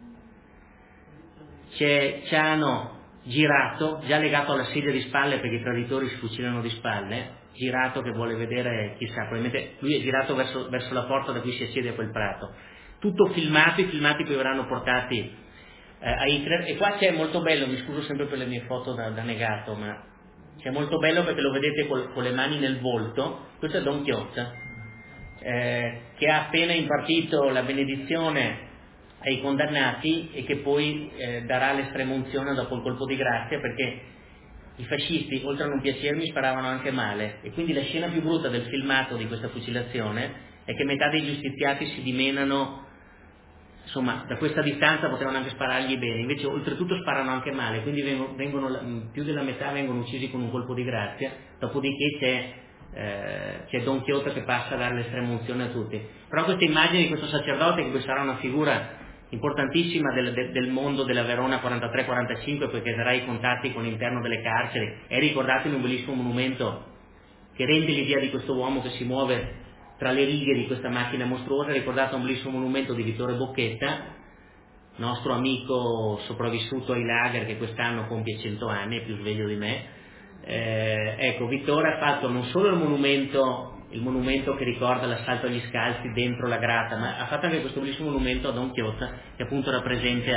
c'è Ciano girato, già legato alla sedia di spalle perché i traditori si fucilano di spalle, girato che vuole vedere, chissà, probabilmente lui è girato verso la porta da cui si accede a quel prato. Tutto filmato, i filmati poi verranno portati a Hitler, e qua c'è molto bello, mi scuso sempre per le mie foto da negato, ma c'è molto bello perché lo vedete con le mani nel volto, questo è Don Chiozza, che ha appena impartito la benedizione ai condannati e che poi darà l'estrema unzione dopo il colpo di grazia, perché i fascisti, oltre a non piacermi, sparavano anche male, e quindi la scena più brutta del filmato di questa fucilazione è che metà dei giustiziati si dimenano, insomma da questa distanza potevano anche sparargli bene, invece oltretutto sparano anche male, quindi più della metà vengono uccisi con un colpo di grazia, dopodiché c'è Don Chiota che passa a dare l'estrema unzione a tutti. Però questa immagine di questo sacerdote, che poi sarà una figura importantissima del mondo della Verona 43-45, poiché darà i contatti con l'interno delle carceri, è ricordato in un bellissimo monumento che rende l'idea di questo uomo che si muove tra le righe di questa macchina mostruosa, è ricordato un bellissimo monumento di Vittore Bocchetta, nostro amico sopravvissuto ai lager, che quest'anno compie 100 anni, è più sveglio di me. Ecco, Vittore ha fatto non solo il monumento il monumento che ricorda l'assalto agli scalzi dentro la grata, ma ha fatto anche questo bellissimo monumento a Don Quixote che appunto era presente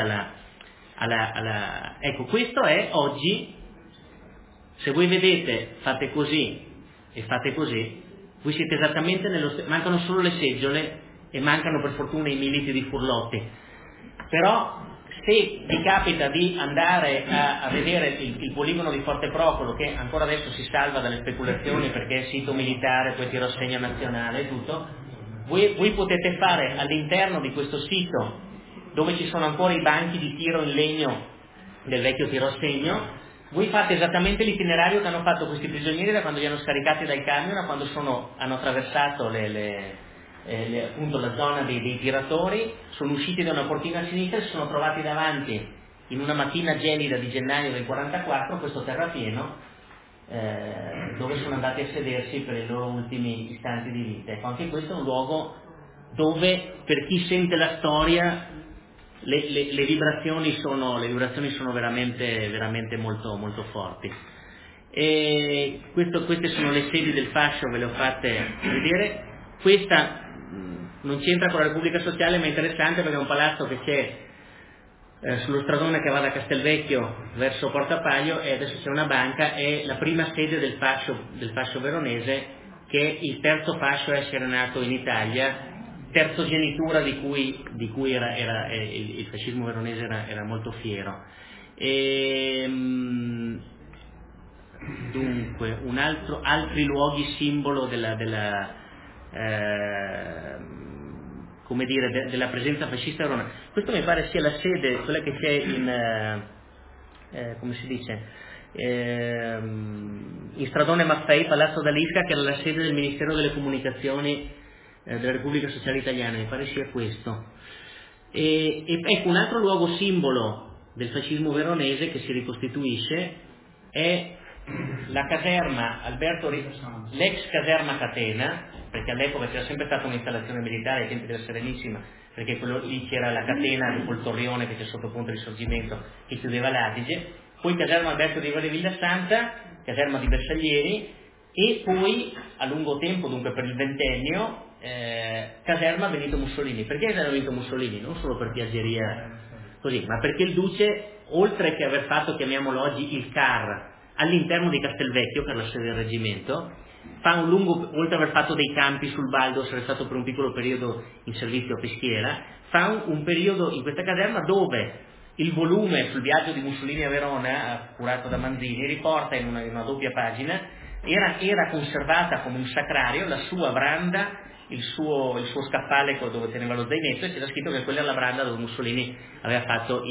ecco, questo è oggi, se voi vedete, fate così e fate così, voi siete esattamente mancano solo le seggiole e mancano per fortuna i militi di Furlotti, però se vi capita di andare a vedere il poligono di Forte Procolo, che ancora adesso si salva dalle speculazioni perché è sito militare, poi tiro a segno nazionale e tutto, voi potete fare all'interno di questo sito, dove ci sono ancora i banchi di tiro in legno del vecchio tiro a segno, voi fate esattamente l'itinerario che hanno fatto questi prigionieri da quando li hanno scaricati dal camion a quando hanno attraversato appunto la zona dei tiratori, sono usciti da una portina a sinistra e si sono trovati davanti in una mattina gelida di gennaio del 44 questo terrapieno dove sono andati a sedersi per i loro ultimi istanti di vita. Ecco, anche questo è un luogo dove per chi sente la storia le vibrazioni sono veramente, veramente molto, molto forti. E queste sono le sedi del fascio, ve le ho fatte vedere. Questa non c'entra con la Repubblica Sociale, ma è interessante perché è un palazzo che c'è sullo stradone che va da Castelvecchio verso Porta Paglio, e adesso c'è una banca, è la prima sede del fascio veronese, che è il terzo fascio a essere nato in Italia, terzogenitura di cui il fascismo veronese era molto fiero. Dunque, altri luoghi simbolo come dire, della presenza fascista a Verona. Questo mi pare sia la sede, quella che c'è come si dice, in Stradone Maffei, Palazzo d'Alisca, che era la sede del Ministero delle Comunicazioni della Repubblica Sociale Italiana, mi pare sia questo. E ecco, un altro luogo simbolo del fascismo veronese che si ricostituisce è la caserma l'ex caserma Catena, perché all'epoca c'era sempre stata un'installazione militare ai tempi della Serenissima, perché lì c'era la catena di Poltorrione che c'è sotto Ponte Risorgimento che chiudeva l'Adige, poi caserma Alberto di Villa Santa, caserma di Bersaglieri, e poi a lungo tempo, dunque per il ventennio, caserma Benito Mussolini. Perché era Benito Mussolini? Non solo per piaggeria così, ma perché il duce, oltre che aver fatto, chiamiamolo oggi, il CAR all'interno di Castelvecchio per la sede del reggimento, oltre ad aver fatto dei campi sul Baldo, essere stato per un piccolo periodo in servizio a Peschiera, fa un periodo in questa caserma dove il volume sul viaggio di Mussolini a Verona, curato da Manzini, riporta in una doppia pagina, era conservata come un sacrario la sua branda, il suo scaffale dove teneva lo zainetto, e c'era scritto che quella è la branda dove Mussolini aveva fatto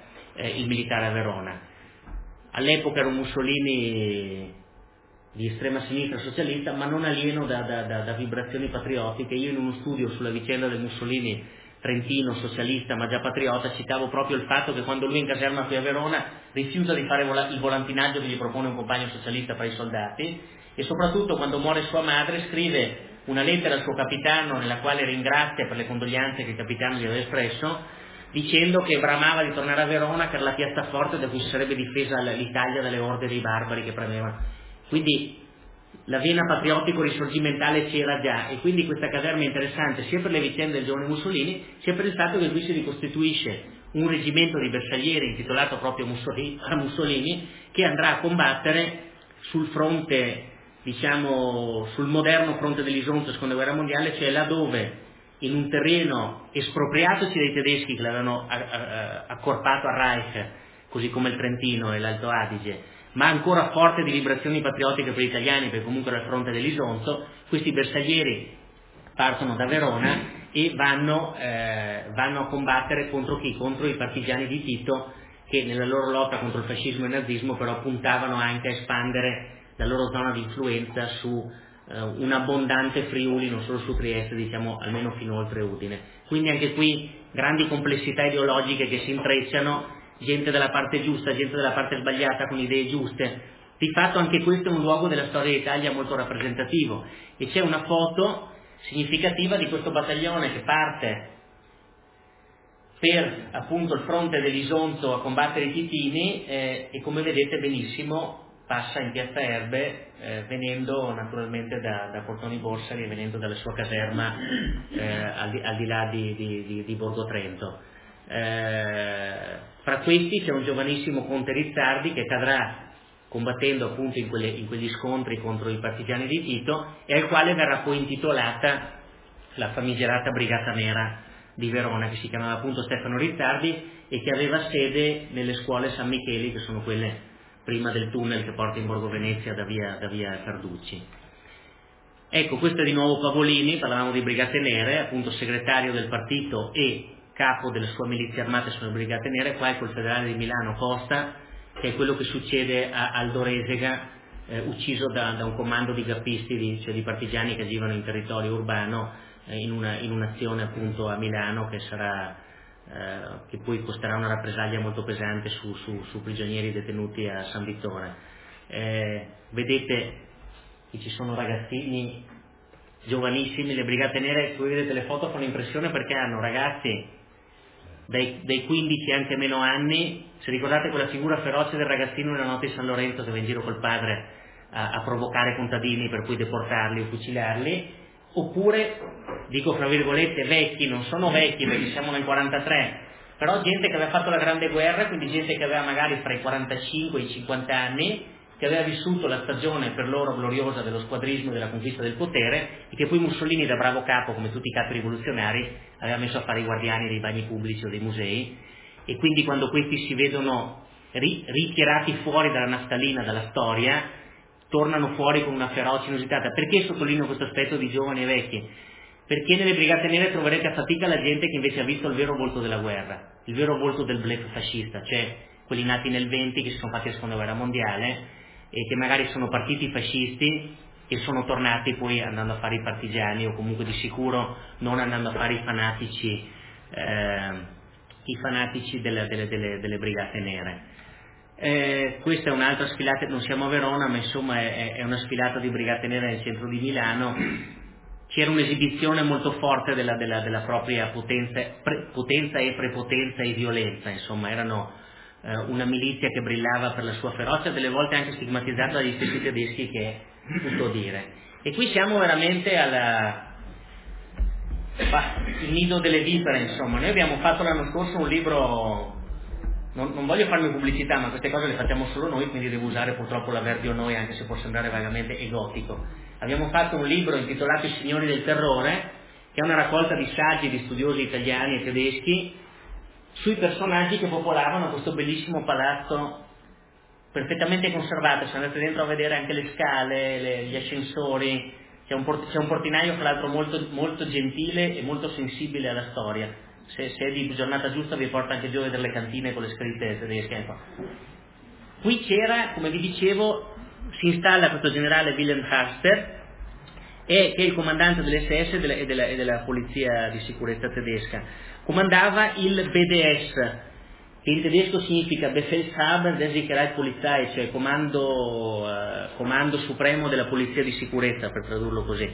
il militare a Verona. All'epoca era un Mussolini di estrema sinistra socialista, ma non alieno da vibrazioni patriottiche. Io in uno studio sulla vicenda del Mussolini trentino, socialista ma già patriota, citavo proprio il fatto che quando lui in caserma qui a Verona rifiuta di fare il volantinaggio che gli propone un compagno socialista fra i soldati, e soprattutto quando muore sua madre scrive una lettera al suo capitano nella quale ringrazia per le condoglianze che il capitano gli aveva espresso, dicendo che bramava di tornare a Verona, che era la piazzaforte da cui si sarebbe difesa l'Italia dalle orde dei barbari che premevano. Quindi la vena patriottico-risorgimentale c'era già, e quindi questa caserma è interessante sia per le vicende del giovane Mussolini, sia per il fatto che qui si ricostituisce un reggimento di bersaglieri intitolato proprio a Mussolini, che andrà a combattere sul fronte, diciamo, sul moderno fronte dell'Isonzo, seconda guerra mondiale, cioè là dove, in un terreno espropriatosi dai tedeschi che l'avevano accorpato al Reich, così come il Trentino e l'Alto Adige, ma ancora forte di vibrazioni patriottiche per gli italiani, perché comunque era il fronte dell'Isonzo, questi bersaglieri partono da Verona e vanno a combattere contro chi? Contro i partigiani di Tito, che nella loro lotta contro il fascismo e il nazismo però puntavano anche a espandere la loro zona di influenza su un abbondante Friuli, non solo su Trieste, diciamo almeno fino oltre Udine. Quindi anche qui grandi complessità ideologiche che si intrecciano, gente dalla parte giusta, gente dalla parte sbagliata con idee giuste. Di fatto anche questo è un luogo della storia d'Italia molto rappresentativo, e c'è una foto significativa di questo battaglione che parte per appunto il fronte dell'Isonzo a combattere i titini, e come vedete benissimo passa in piazza Erbe, venendo naturalmente da Portoni Borsari e venendo dalla sua caserma al di là di Borgo Trento. Fra questi c'è un giovanissimo conte Rizzardi che cadrà combattendo appunto in quegli scontri contro i partigiani di Tito, e al quale verrà poi intitolata la famigerata Brigata Nera di Verona, che si chiamava appunto Stefano Rizzardi e che aveva sede nelle scuole San Micheli, che sono quelle prima del tunnel che porta in Borgo Venezia da via Carducci. Ecco, questo è di nuovo Pavolini, parlavamo di Brigate Nere, appunto segretario del partito e capo delle sue milizie armate sulle Brigate Nere. Qua è col federale di Milano Costa, che è quello che succede a Aldo Resega, ucciso da un comando di gappisti, cioè di partigiani che agivano in territorio urbano, in un'azione appunto a Milano che poi costerà una rappresaglia molto pesante su prigionieri detenuti a San Vittore. Vedete che ci sono ragazzini giovanissimi, le Brigate Nere, voi vedete le foto, fanno impressione perché hanno ragazzi dai 15 anche meno anni. Se ricordate quella figura feroce del ragazzino nella notte di San Lorenzo che va in giro col padre a provocare contadini per poi deportarli o fucilarli, oppure, dico fra virgolette vecchi, non sono vecchi perché siamo nel 43, però gente che aveva fatto la Grande Guerra, quindi gente che aveva magari fra i 45 e i 50 anni, che aveva vissuto la stagione per loro gloriosa dello squadrismo e della conquista del potere, e che poi Mussolini, da bravo capo come tutti i capi rivoluzionari, aveva messo a fare i guardiani dei bagni pubblici o dei musei. E quindi quando questi si vedono ritirati fuori dalla naftalina, dalla storia, tornano fuori con una feroce inusitata. Perché sottolineo questo aspetto di giovani e vecchi? Perché nelle Brigate Nere troverete a fatica la gente che invece ha visto il vero volto della guerra, il vero volto del bluff fascista, cioè quelli nati nel 20 che si sono fatti la seconda guerra mondiale e che magari sono partiti fascisti e sono tornati poi andando a fare i partigiani, o comunque di sicuro non andando a fare i fanatici delle Brigate Nere. Questa è un'altra sfilata, non siamo a Verona, ma insomma è una sfilata di Brigate Nere nel centro di Milano. C'era un'esibizione molto forte della propria potenza e prepotenza e violenza, insomma erano una milizia che brillava per la sua ferocia, delle volte anche stigmatizzata dagli stessi tedeschi, che è tutto dire. E qui siamo veramente il nido delle vipere, insomma. Noi abbiamo fatto l'anno scorso un libro, non voglio farmi pubblicità, ma queste cose le facciamo solo noi, quindi devo usare purtroppo l'avverbio noi, anche se può sembrare vagamente egotico. Abbiamo fatto un libro intitolato I Signori del Terrore, che è una raccolta di saggi di studiosi italiani e tedeschi sui personaggi che popolavano questo bellissimo palazzo perfettamente conservato. Se andate dentro a vedere anche le scale, gli ascensori, c'è un portinaio fra l'altro molto, molto gentile e molto sensibile alla storia. Se è di giornata giusta vi porta anche giù a vedere le cantine con le scritte tedesche. Qui c'era, come vi dicevo, si installa questo generale Wilhelm Haster, che è il comandante dell'SS e della polizia di sicurezza tedesca. Comandava il BDS, che in tedesco significa Befehlshaber der Sicherheitspolizei, cioè comando supremo della polizia di sicurezza, per tradurlo così,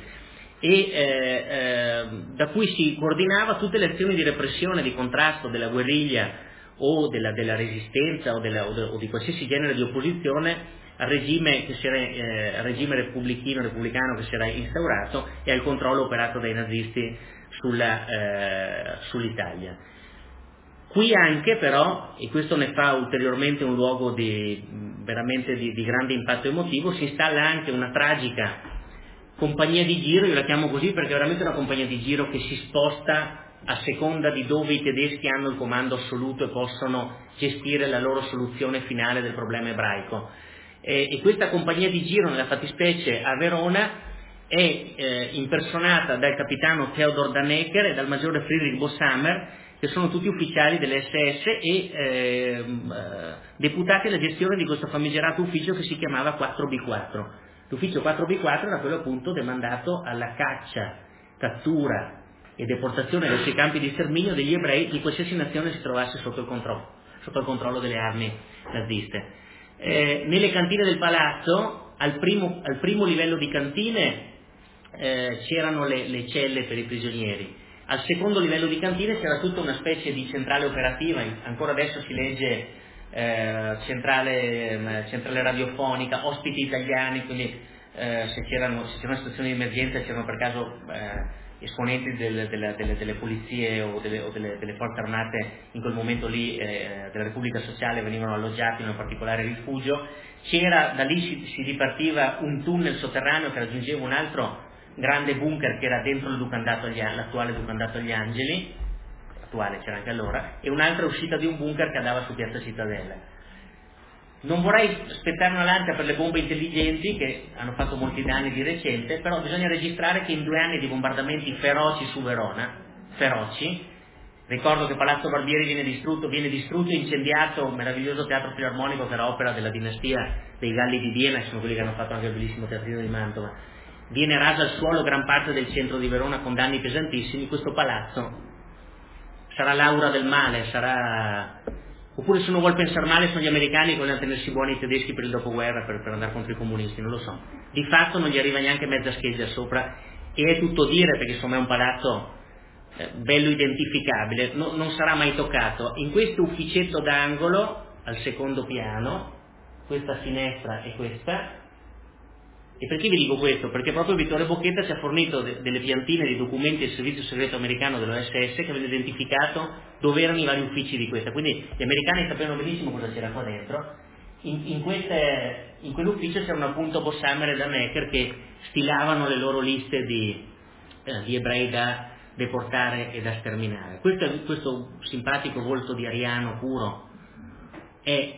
e da cui si coordinava tutte le azioni di repressione, di contrasto della guerriglia o della resistenza o di qualsiasi genere di opposizione al regime repubblicano che si era instaurato e al controllo operato dai nazisti sull'Italia. Qui anche però, e questo ne fa ulteriormente un luogo veramente di grande impatto emotivo, si installa anche una tragica compagnia di giro. Io la chiamo così perché è veramente una compagnia di giro che si sposta a seconda di dove i tedeschi hanno il comando assoluto e possono gestire la loro soluzione finale del problema ebraico. E questa compagnia di giro, nella fattispecie a Verona, è impersonata dal capitano Theodor Dannecker e dal maggiore Friedrich Bosshammer, che sono tutti ufficiali dell'SS e deputati alla gestione di questo famigerato ufficio che si chiamava 4B4. L'ufficio 4B4 era quello appunto demandato alla caccia, cattura e deportazione verso i campi di sterminio degli ebrei di qualsiasi nazione si trovasse sotto il controllo delle armi naziste. Nelle cantine del palazzo, al primo livello di cantine c'erano le celle per i prigionieri. Al secondo livello di cantine c'era tutta una specie di centrale operativa, ancora adesso si legge centrale radiofonica, ospiti italiani, quindi se c'erano situazioni di emergenza, c'erano per caso esponenti delle polizie o delle forze armate in quel momento lì della Repubblica Sociale, venivano alloggiati in un particolare rifugio. Da lì si dipartiva un tunnel sotterraneo che raggiungeva un altro grande bunker che era dentro l'attuale Ducandato agli Angeli, attuale c'era anche allora, e un'altra uscita di un bunker che andava su Piazza Cittadella. Non vorrei aspettare una lancia per le bombe intelligenti che hanno fatto molti danni di recente, però bisogna registrare che in 2 anni di bombardamenti feroci su Verona, feroci, ricordo che Palazzo Barbieri viene distrutto e incendiato, un meraviglioso teatro filarmonico che era opera della dinastia dei Galli di Diena, che sono quelli che hanno fatto anche il bellissimo teatrino di Mantova. Viene rasa al suolo gran parte del centro di Verona con danni pesantissimi. Questo palazzo sarà l'aura del male, oppure se uno vuol pensare male sono gli americani che vogliono tenersi buoni i tedeschi per il dopoguerra per andare contro i comunisti, non lo so. Di fatto non gli arriva neanche mezza scheggia sopra, e è tutto dire, perché insomma è un palazzo bello identificabile, non sarà mai toccato. In questo ufficetto d'angolo al secondo piano, questa finestra e questa. E perché vi dico questo? Perché proprio Vittorio Bocchetta ci ha fornito delle piantine di documenti del servizio segreto americano dell'OSS che avevano identificato dove erano i vari uffici di questa. Quindi gli americani sapevano benissimo cosa c'era qua dentro. In quell'ufficio c'erano appunto Boshammer e Dannecker che stilavano le loro liste di ebrei da deportare e da sterminare. Questo simpatico volto di ariano puro è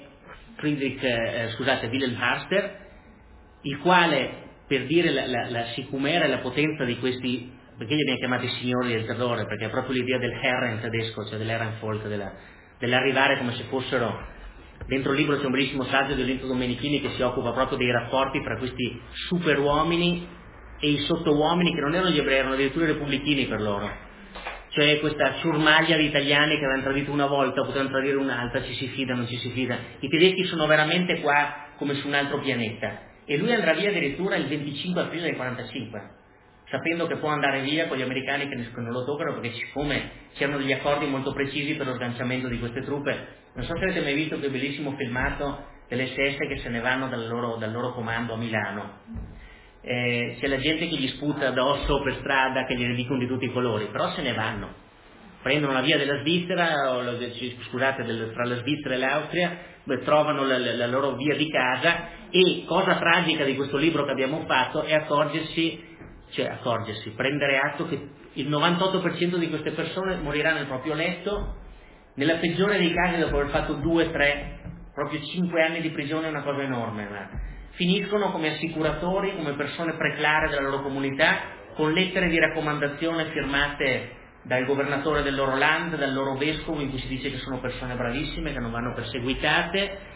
Wilhelm Harster, il quale, per dire la sicumera e la potenza di questi, perché li abbiamo chiamati signori del terrore, perché è proprio l'idea del Herren tedesco, cioè dell'Herrenvolk, dell'arrivare come se fossero, dentro il libro c'è un bellissimo saggio di Olinto Domenichini che si occupa proprio dei rapporti fra questi super uomini e i sottouomini che non erano gli ebrei, erano addirittura i repubblichini per loro, cioè questa ciurmaglia di italiani che avevano tradito una volta, potevano tradire un'altra, ci si fida, non ci si fida. I tedeschi sono veramente qua come su un altro pianeta. E lui andrà via addirittura il 25 aprile del 45, sapendo che può andare via con gli americani che non lo toccano, perché siccome c'erano degli accordi molto precisi per lo sganciamento di queste truppe. Non so se avete mai visto quel bellissimo filmato delle SS che se ne vanno dal loro comando a Milano. C'è la gente che gli sputa addosso per strada, che gliene dicono di tutti i colori, però se ne vanno, prendono la via della Svizzera, tra la Svizzera e l'Austria, trovano la loro via di casa. E cosa tragica di questo libro che abbiamo fatto è prendere atto che il 98% di queste persone morirà nel proprio letto, nella peggiore dei casi dopo aver fatto 2, 3, proprio 5 anni di prigione, è una cosa enorme, ma finiscono come assicuratori, come persone preclare della loro comunità, con lettere di raccomandazione firmate dal governatore del loro land, dal loro vescovo, in cui si dice che sono persone bravissime, che non vanno perseguitate.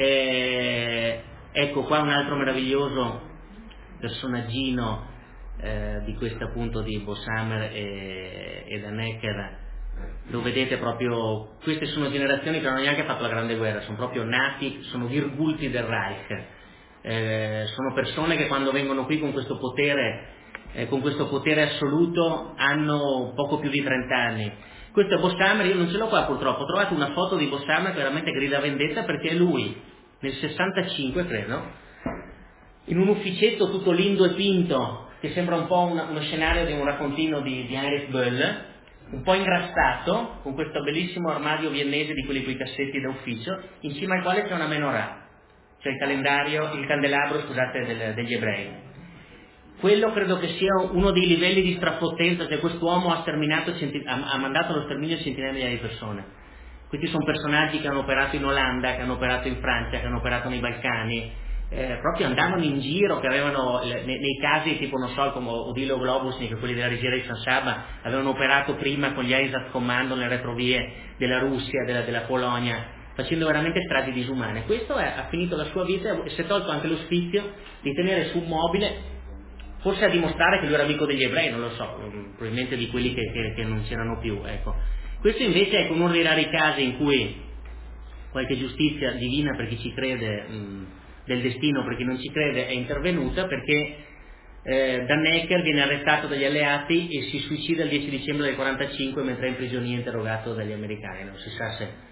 Ecco qua un altro meraviglioso personaggino di questo appunto di Boshammer e Dannecker. Lo vedete proprio, queste sono generazioni che non hanno neanche fatto la grande guerra, sono proprio nati, sono virgulti del Reich, sono persone che quando vengono qui con questo potere assoluto hanno poco più di 30 anni. Questo è Boshammer, io non ce l'ho qua purtroppo, ho trovato una foto di Boshammer che veramente grida vendetta, perché è lui nel 65 credo, in un ufficetto tutto lindo e pinto che sembra un po' uno scenario di un raccontino di Heinrich Böll, un po' ingrassato, con questo bellissimo armadio viennese di quelli con i cassetti da ufficio, in cima al quale c'è una menorah, cioè il candelabro degli ebrei. Quello credo che sia uno dei livelli di strapotenza, cioè quest'uomo ha mandato allo sterminio centinaia di migliaia di persone. Questi sono personaggi che hanno operato in Olanda, che hanno operato in Francia, che hanno operato nei Balcani, proprio andavano in giro, che avevano nei casi tipo, non so, come Odilo Globusnik, quelli della Rigiera di San Saba, avevano operato prima con gli Einsatzkommando nelle retrovie della Russia, della Polonia, facendo veramente stragi disumane. Questo ha finito la sua vita e si è tolto anche lo sfizio di tenere su un mobile, forse a dimostrare che lui era amico degli ebrei, non lo so, probabilmente di quelli che non c'erano più, ecco. Questo invece è uno dei rari casi in cui qualche giustizia divina per chi ci crede, del destino per chi non ci crede, è intervenuta, perché Dannecker viene arrestato dagli alleati e si suicida il 10 dicembre del 45 mentre è in prigionia interrogato dagli americani. Non si sa se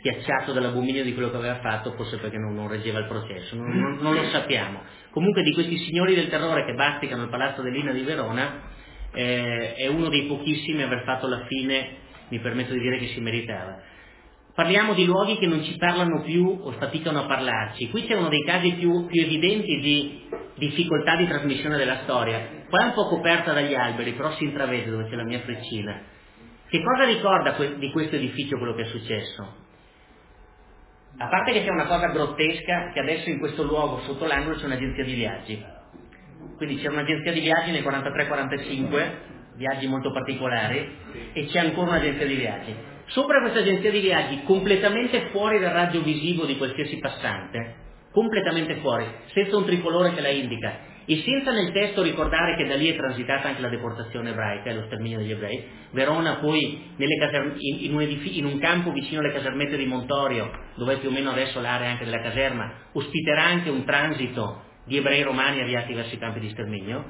schiacciato dall'abominio di quello che aveva fatto, forse perché non reggeva il processo, non lo sappiamo. Comunque di questi signori del terrore che basticano il palazzo dell'Ina di Verona, è uno dei pochissimi a aver fatto la fine, mi permetto di dire, che si meritava. Parliamo di luoghi che non ci parlano più o faticano a parlarci. Qui c'è uno dei casi più evidenti di difficoltà di trasmissione della storia. Qua è un po' coperta dagli alberi, però si intravede dove c'è la mia freccina. Che cosa ricorda di questo edificio quello che è successo? A parte che c'è una cosa grottesca, che adesso in questo luogo sotto l'angolo c'è un'agenzia di viaggi. Quindi c'è un'agenzia di viaggi nel 43-45, viaggi molto particolari, e c'è ancora un'agenzia di viaggi. Sopra questa agenzia di viaggi, completamente fuori dal raggio visivo di qualsiasi passante, completamente fuori, senza un tricolore che la indica, e senza nel testo ricordare che da lì è transitata anche la deportazione ebraica e lo sterminio degli ebrei. Verona poi in un campo vicino alle casermette di Montorio, dove è più o meno adesso l'area anche della caserma, ospiterà anche un transito di ebrei romani avviati verso i campi di sterminio.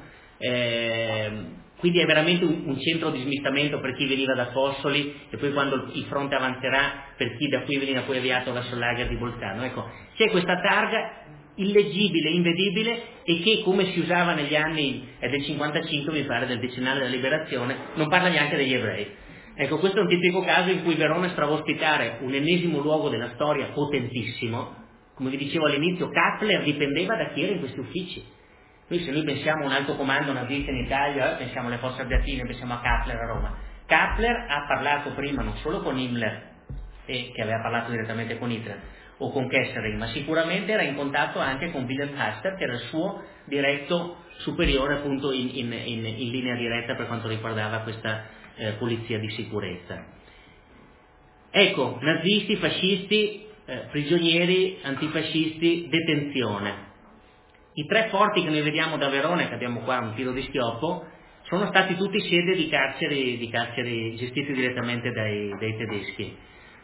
Quindi è veramente un centro di smistamento per chi veniva da Fossoli, e poi quando il fronte avanzerà per chi da qui veniva poi avviato verso il lager di Bolzano. Ecco, c'è questa targa illeggibile, invedibile, e che, come si usava negli anni del 55, mi pare, del decennale della liberazione, non parla neanche degli ebrei. Ecco, questo è un tipico caso in cui Verona stava a ospitare un ennesimo luogo della storia potentissimo. Come vi dicevo all'inizio, Kappler dipendeva da chi era in questi uffici. Se noi pensiamo a un alto comando nazista in Italia, pensiamo alle Fosse Ardeatine, pensiamo a Kappler a Roma. Kappler ha parlato prima non solo con Himmler, che aveva parlato direttamente con Hitler, o con Kesselring, ma sicuramente era in contatto anche con Wilhelm Haster, che era il suo diretto superiore, appunto in linea diretta per quanto riguardava questa polizia di sicurezza. Ecco, nazisti, fascisti, prigionieri, antifascisti, detenzione. I tre forti che noi vediamo da Verona, che abbiamo qua un tiro di schioppo, sono stati tutti sede di carceri gestiti direttamente dai tedeschi.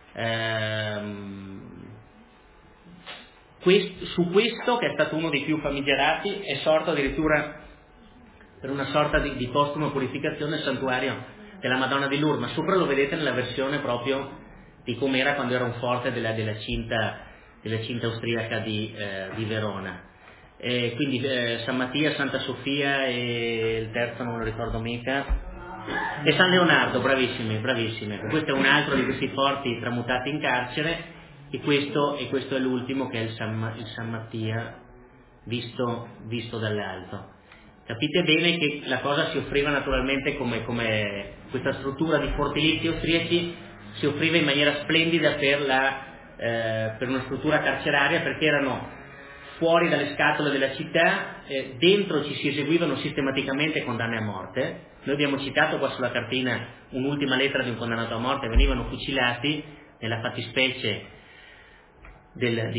Su questo, che è stato uno dei più famigerati, è sorto addirittura, per una sorta di postuma purificazione, il santuario della Madonna di Lourdes, ma sopra lo vedete nella versione proprio di com'era quando era un forte della cinta austriaca di Verona. Quindi San Mattia, Santa Sofia e il terzo non lo ricordo mica, e San Leonardo, bravissimi. Questo è un altro di questi forti tramutati in carcere, e questo è l'ultimo, che è il San Mattia visto dall'alto. Capite bene che la cosa si offriva naturalmente come questa struttura di fortilizi austriaci si offriva in maniera splendida per una struttura carceraria, perché erano fuori dalle scatole della città, dentro ci si eseguivano sistematicamente condanne a morte. Noi abbiamo citato qua sulla cartina un'ultima lettera di un condannato a morte, venivano fucilati nella fattispecie del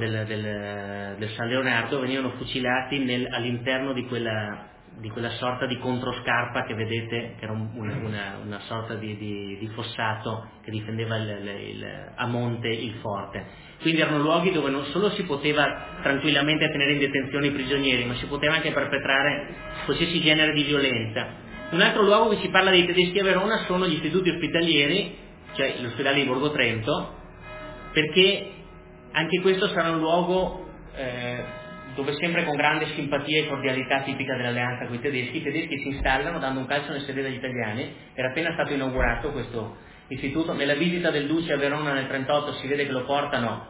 San Leonardo, venivano fucilati all'interno di quella sorta di controscarpa che vedete, che era una sorta di fossato che difendeva a monte il forte. Quindi erano luoghi dove non solo si poteva tranquillamente tenere in detenzione i prigionieri, ma si poteva anche perpetrare qualsiasi genere di violenza. Un altro luogo che ci parla dei tedeschi a Verona sono gli istituti ospedalieri, cioè l'ospedale di Borgo Trento, perché anche questo sarà un luogo dove, sempre con grande simpatia e cordialità tipica dell'alleanza con i tedeschi si installano dando un calcio nel sedere agli italiani. Era appena stato inaugurato questo istituto. Nella visita del Duce a Verona nel 1938 si vede che lo portano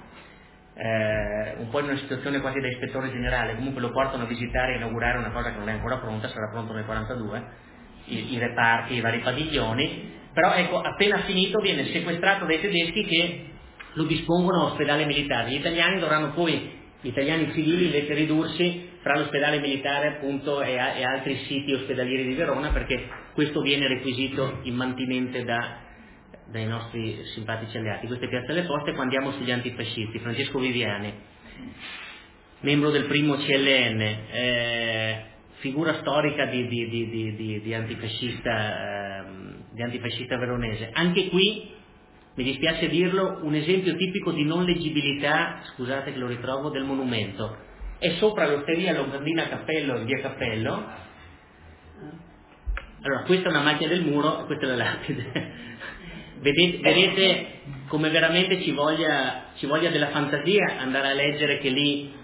un po' in una situazione quasi da ispettore generale, comunque lo portano a visitare e inaugurare una cosa che non è ancora pronta, sarà pronto nel 1942, i reparti, i vari padiglioni. Però ecco, appena finito viene sequestrato dai tedeschi che lo dispongono a ospedale militare. Gli italiani civili invece ridursi fra l'ospedale militare appunto e altri siti ospedalieri di Verona, perché questo viene requisito immantinente dai nostri simpatici alleati. Questa è Piazza delle Poste. Qua andiamo sugli antifascisti. Francesco Viviani, membro del primo CLN, figura storica di antifascista veronese. Anche qui, mi dispiace dirlo, un esempio tipico di non leggibilità, scusate che lo ritrovo, del monumento. È sopra l'osteria Longandina Cappello in via Cappello. Allora, questa è una macchia del muro, questa è la lapide. vedete come veramente ci voglia della fantasia andare a leggere che lì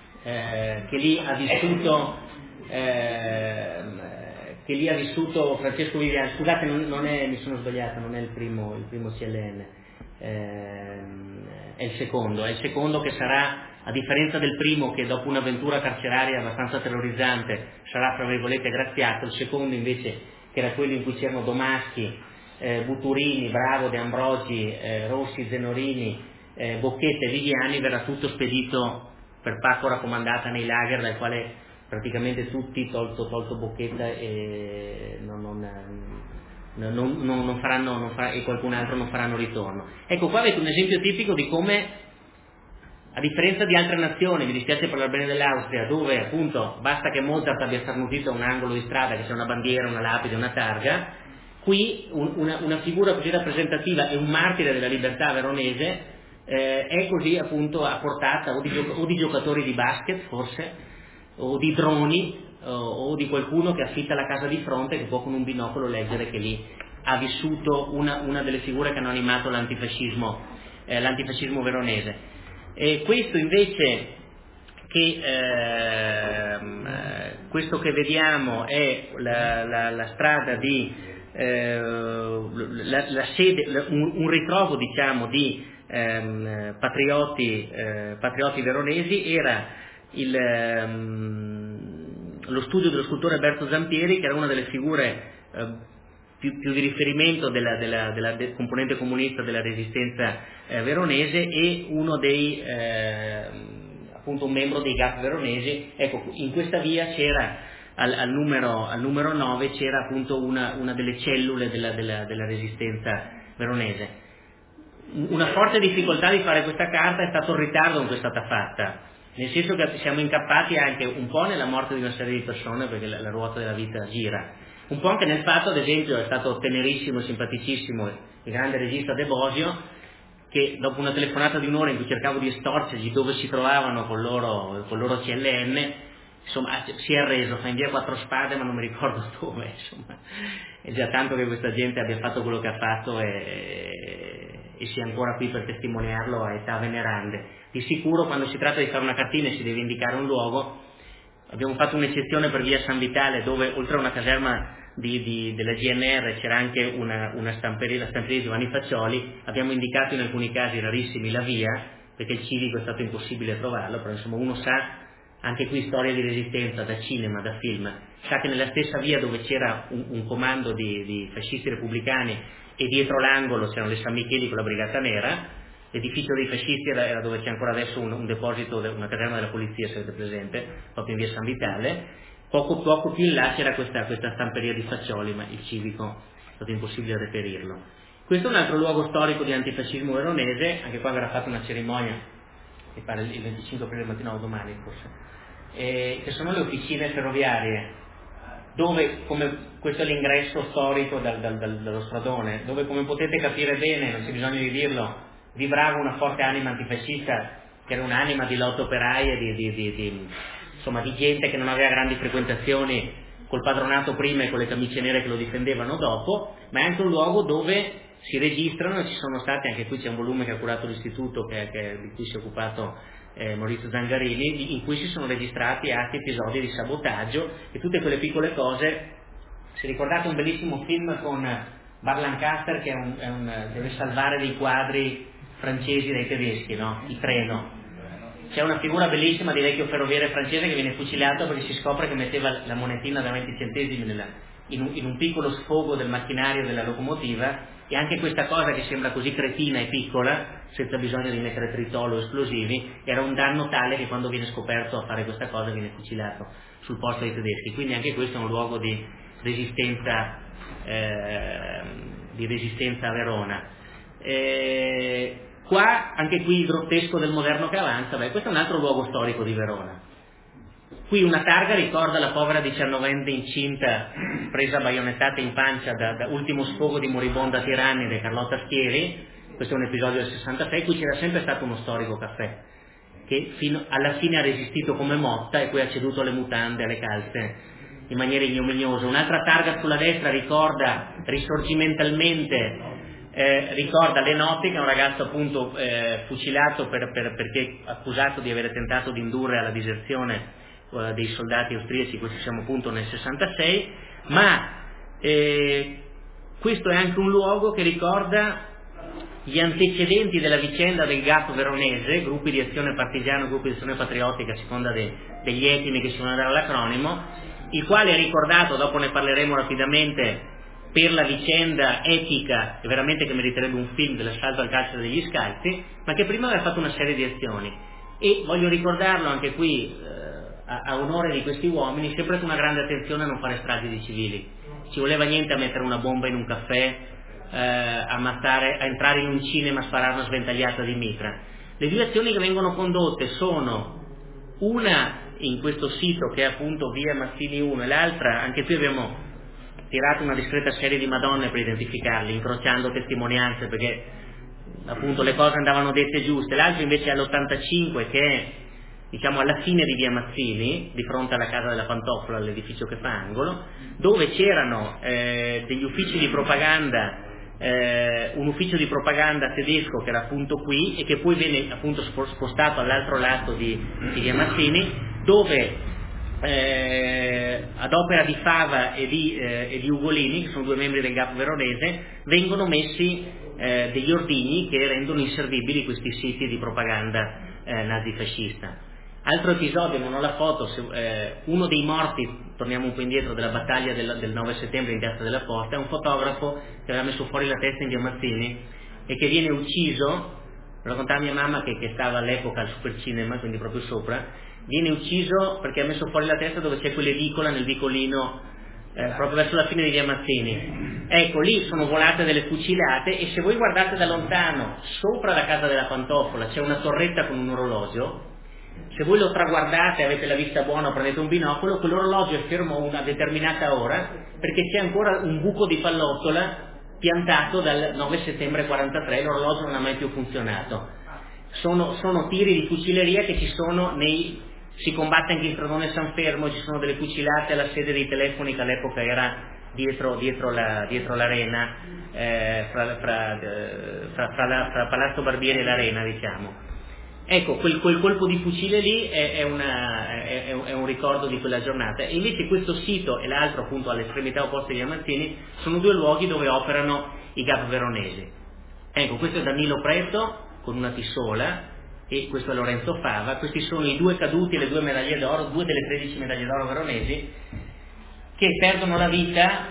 ha vissuto Francesco Viviani. Scusate, mi sono sbagliato, non è il primo CLN, è il secondo che sarà, a differenza del primo che dopo un'avventura carceraria abbastanza terrorizzante sarà fra virgolette graziato, il secondo invece, che era quello in cui c'erano Domaschi, Buturini, Bravo, De Ambrogi, Rossi, Zenorini, Bocchetta e Viviani, verrà tutto spedito per pacco raccomandata nei lager, dal quale praticamente tutti, tolto Bocchetta, e e qualcun altro non faranno ritorno. Ecco, qua avete un esempio tipico di come, a differenza di altre nazioni, mi dispiace parlare bene dell'Austria, dove appunto basta che Mozart abbia starnutito a un angolo di strada, che c'è una bandiera, una lapide, una targa, qui una figura così rappresentativa e un martire della libertà veronese è così appunto a portata o di giocatori di basket forse, o di droni, o di qualcuno che affitta la casa di fronte, che può con un binocolo leggere che lì ha vissuto una delle figure che hanno animato l'antifascismo veronese. E questo invece questo che vediamo è la strada di la sede, un ritrovo diciamo di patrioti veronesi. Era lo studio dello scultore Alberto Zampieri, che era una delle figure più di riferimento della componente comunista della resistenza veronese, e uno dei appunto un membro dei GAP veronesi. Ecco, in questa via c'era al numero 9 c'era appunto una delle cellule della resistenza veronese. Una forte difficoltà di fare questa carta è stato il ritardo con cui è stata fatta, nel senso che siamo incappati anche un po' nella morte di una serie di persone, perché la ruota della vita gira, un po' anche nel fatto, ad esempio, è stato tenerissimo e simpaticissimo il grande regista De Bosio, che dopo una telefonata di un'ora in cui cercavo di estorcergli dove si trovavano col loro CLN, insomma si è arreso, fa in via Quattro Spade, ma non mi ricordo dove, insomma è già tanto che questa gente abbia fatto quello che ha fatto e sia ancora qui per testimoniarlo a età venerande. Di sicuro quando si tratta di fare una cartina e si deve indicare un luogo, abbiamo fatto un'eccezione per via San Vitale, dove oltre a una caserma della GNR c'era anche una stamperia, la stamperia di Giovanni Faccioli. Abbiamo indicato in alcuni casi rarissimi la via, perché il civico è stato impossibile trovarlo, però insomma uno sa, anche qui storia di resistenza da cinema, da film, sa che nella stessa via dove c'era un comando di fascisti repubblicani e dietro l'angolo c'erano le San Micheli con la Brigata Nera, l'edificio dei fascisti era dove c'è ancora adesso un deposito, una caserma della polizia, se avete presente, proprio in via San Vitale. Poco più in là c'era questa stamperia di Faccioli, ma il civico è stato impossibile reperirlo. Questo è un altro luogo storico di antifascismo veronese, anche qua verrà fatta una cerimonia, mi pare il 25 aprile mattino o domani forse, che sono le officine ferroviarie, dove, come questo è l'ingresso storico dallo stradone, dove, come potete capire bene, non c'è bisogno di dirlo, vibrava una forte anima antifascista, che era un'anima di lotta operaia, insomma di gente che non aveva grandi frequentazioni col padronato prima e con le camicie nere che lo difendevano dopo, ma è anche un luogo dove si registrano, e ci sono stati, anche qui c'è un volume che ha curato l'istituto di cui si è occupato Maurizio Zangarini, in cui si sono registrati atti, episodi di sabotaggio e tutte quelle piccole cose. Se ricordate un bellissimo film con Bar Lancaster che deve salvare dei quadri francesi dai tedeschi, no? Il treno. C'è una figura bellissima di vecchio ferroviere francese che viene fucilato perché si scopre che metteva la monetina da 20 centesimi in un piccolo sfogo del macchinario della locomotiva, e anche questa cosa che sembra così cretina e piccola, senza bisogno di mettere tritolo o esplosivi, era un danno tale che quando viene scoperto a fare questa cosa viene fucilato sul posto dei tedeschi. Quindi anche questo è un luogo di resistenza a Verona. Qua, anche qui il grottesco del moderno che avanza, questo è un altro luogo storico di Verona. Qui una targa ricorda la povera 19enne incinta presa a baionettata in pancia da ultimo sfogo di moribonda tirannide, Carlotta Schieri. Questo è un episodio del 66. Qui c'era sempre stato uno storico caffè che fino alla fine ha resistito come Motta e poi ha ceduto alle mutande, alle calze in maniera ignominiosa. Un'altra targa sulla destra ricorda risorgimentalmente ricorda Lenotti, che è un ragazzo appunto fucilato perché accusato di aver tentato di indurre alla diserzione dei soldati austriaci. Questo siamo appunto nel 66, ma questo è anche un luogo che ricorda gli antecedenti della vicenda del GAP veronese, gruppi di azione partigiano, gruppi di azione patriottica, a seconda degli etimi che si vanno a dare all'acronimo, il quale è ricordato, dopo ne parleremo rapidamente, per la vicenda epica, e veramente che meriterebbe un film, dell'assalto al carcere degli Scalzi, ma che prima aveva fatto una serie di azioni. E voglio ricordarlo anche qui, a onore di questi uomini, sempre con una grande attenzione a non fare stragi di civili. Ci voleva niente a mettere una bomba in un caffè, a entrare in un cinema, a sparare una sventagliata di mitra. Le due azioni che vengono condotte sono una in questo sito, che è appunto via Mazzini 1, e l'altra, anche qui abbiamo tirato una discreta serie di Madonne per identificarli, incrociando testimonianze, perché appunto le cose andavano dette giuste. L'altro invece è all'85, che è diciamo alla fine di via Mazzini, di fronte alla casa della Pantoffola, l'edificio che fa angolo, dove c'erano degli uffici di propaganda, un ufficio di propaganda tedesco che era appunto qui e che poi viene appunto spostato all'altro lato di via Mazzini, dove ad opera di Fava e di Ugolini, che sono due membri del GAP veronese, vengono messi degli ordigni che rendono inservibili questi siti di propaganda nazifascista. Altro episodio, non ho la foto, uno dei morti, torniamo un po' indietro, della battaglia del 9 settembre in Piazza della Porta, è un fotografo che aveva messo fuori la testa in via Mazzini e che viene ucciso, raccontava mia mamma che stava all'epoca al Supercinema, quindi proprio sopra, viene ucciso perché ha messo fuori la testa dove c'è quell'edicola nel vicolino, proprio verso la fine di via Mazzini. Ecco, lì sono volate delle fucilate, e se voi guardate da lontano, sopra la casa della Pantoffola c'è una torretta con un orologio. Se voi lo traguardate, avete la vista buona, prendete un binocolo, quell'orologio è fermo una determinata ora perché c'è ancora un buco di pallottola piantato dal 9 settembre 43, l'orologio non ha mai più funzionato. Sono tiri di fucileria che ci sono si combatte anche in Stradone San Fermo, ci sono delle fucilate alla sede dei telefoni che all'epoca era dietro l'arena, fra Palazzo Barbieri e l'arena, diciamo. Ecco, quel colpo di fucile lì è un ricordo di quella giornata. E invece questo sito e l'altro, appunto all'estremità opposta di via Mazzini, sono due luoghi dove operano i GAP veronesi. Ecco, questo è Danilo Preto con una pistola, e questo è Lorenzo Fava. Questi sono i due caduti e le due medaglie d'oro, 2 delle 13 medaglie d'oro veronesi, che perdono la vita.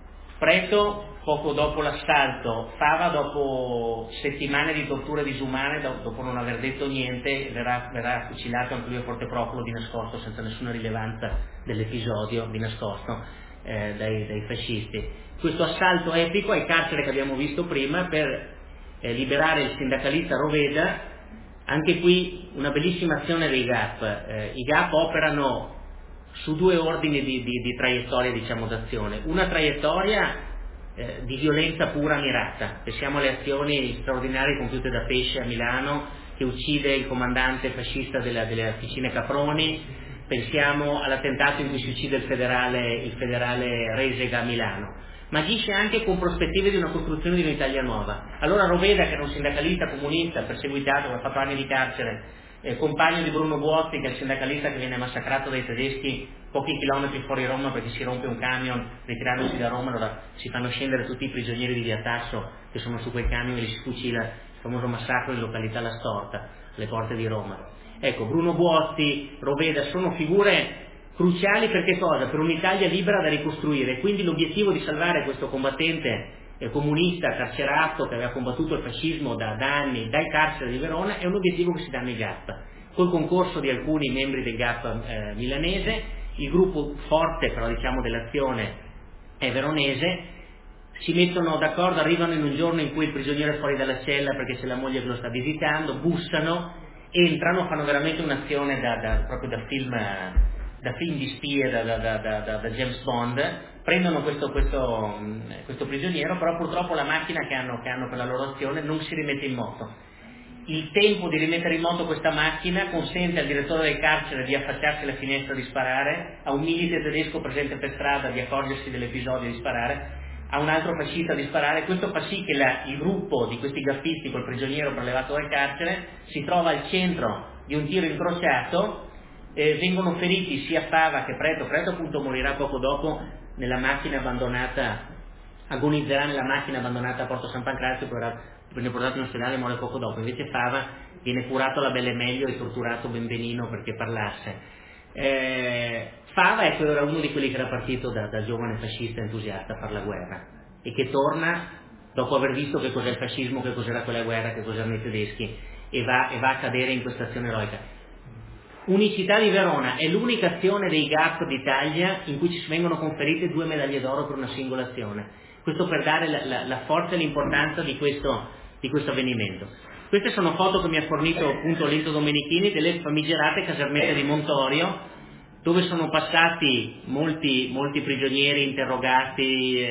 Preto poco dopo l'assalto, Fava dopo settimane di torture disumane, dopo non aver detto niente, verrà fucilato anche lui a Forte Procolo di nascosto, senza nessuna rilevanza dell'episodio, di nascosto dai fascisti. Questo assalto epico è il carcere che abbiamo visto prima per liberare il sindacalista Roveda. Anche qui una bellissima azione dei GAP. I GAP operano su due ordini di traiettoria, diciamo, d'azione. Una traiettoria di violenza pura mirata. Pensiamo alle azioni straordinarie compiute da Pesce a Milano, che uccide il comandante fascista delle officine Caproni. Pensiamo all'attentato in cui si uccide il federale Resega a Milano. Ma agisce anche con prospettive di una costruzione di un'Italia nuova. Allora Roveda, che era un sindacalista comunista perseguitato, che ha fatto anni di carcere, compagno di Bruno Buozzi, che è il sindacalista che viene massacrato dai tedeschi pochi chilometri fuori Roma perché si rompe un camion ritirandosi da Roma, allora si fanno scendere tutti i prigionieri di via Tasso che sono su quel camion e li si fucila, il famoso massacro in località La Storta, alle porte di Roma. Ecco, Bruno Buozzi, Roveda sono figure cruciali per che cosa? Per un'Italia libera da ricostruire. Quindi l'obiettivo di salvare questo combattente comunista carcerato che aveva combattuto il fascismo da anni dal carcere di Verona è un obiettivo che si danno i GAP, col concorso di alcuni membri del GAP milanese. Il gruppo forte però, diciamo, dell'azione è veronese. Si mettono d'accordo, arrivano in un giorno in cui il prigioniero è fuori dalla cella perché c'è la moglie che lo sta visitando, bussano, entrano, fanno veramente un'azione proprio da film di spie, da James Bond. Prendono questo prigioniero, però purtroppo la macchina che hanno per la loro azione non si rimette in moto. Il tempo di rimettere in moto questa macchina consente al direttore del carcere di affacciarsi alla finestra di sparare, a un milite tedesco presente per strada di accorgersi dell'episodio e di sparare. a un altro fascista di sparare. Questo fa sì che il gruppo di questi gaffisti col prigioniero prelevato dal carcere si trova al centro di un tiro incrociato, vengono feriti sia Fava che Preto. Preto appunto morirà poco dopo nella macchina abbandonata, agonizzerà nella macchina abbandonata a Porto San Pancrazio, viene portato in ospedale e muore poco dopo. Invece Fava viene curato alla belle meglio e torturato benvenino perché parlasse. Fava era uno di quelli che era partito da giovane fascista entusiasta a fare la guerra e che torna dopo aver visto che cos'è il fascismo, che cos'era quella guerra, che cos'erano i tedeschi, e va a cadere in questa azione eroica. Unicità di Verona è l'unica azione dei GAP d'Italia in cui ci vengono conferite 2 medaglie d'oro per una singola azione. Questo per dare la forza e l'importanza di questo avvenimento. Queste sono foto che mi ha fornito appunto Lento Domenichini delle famigerate casermette di Montorio, dove sono passati molti prigionieri interrogati,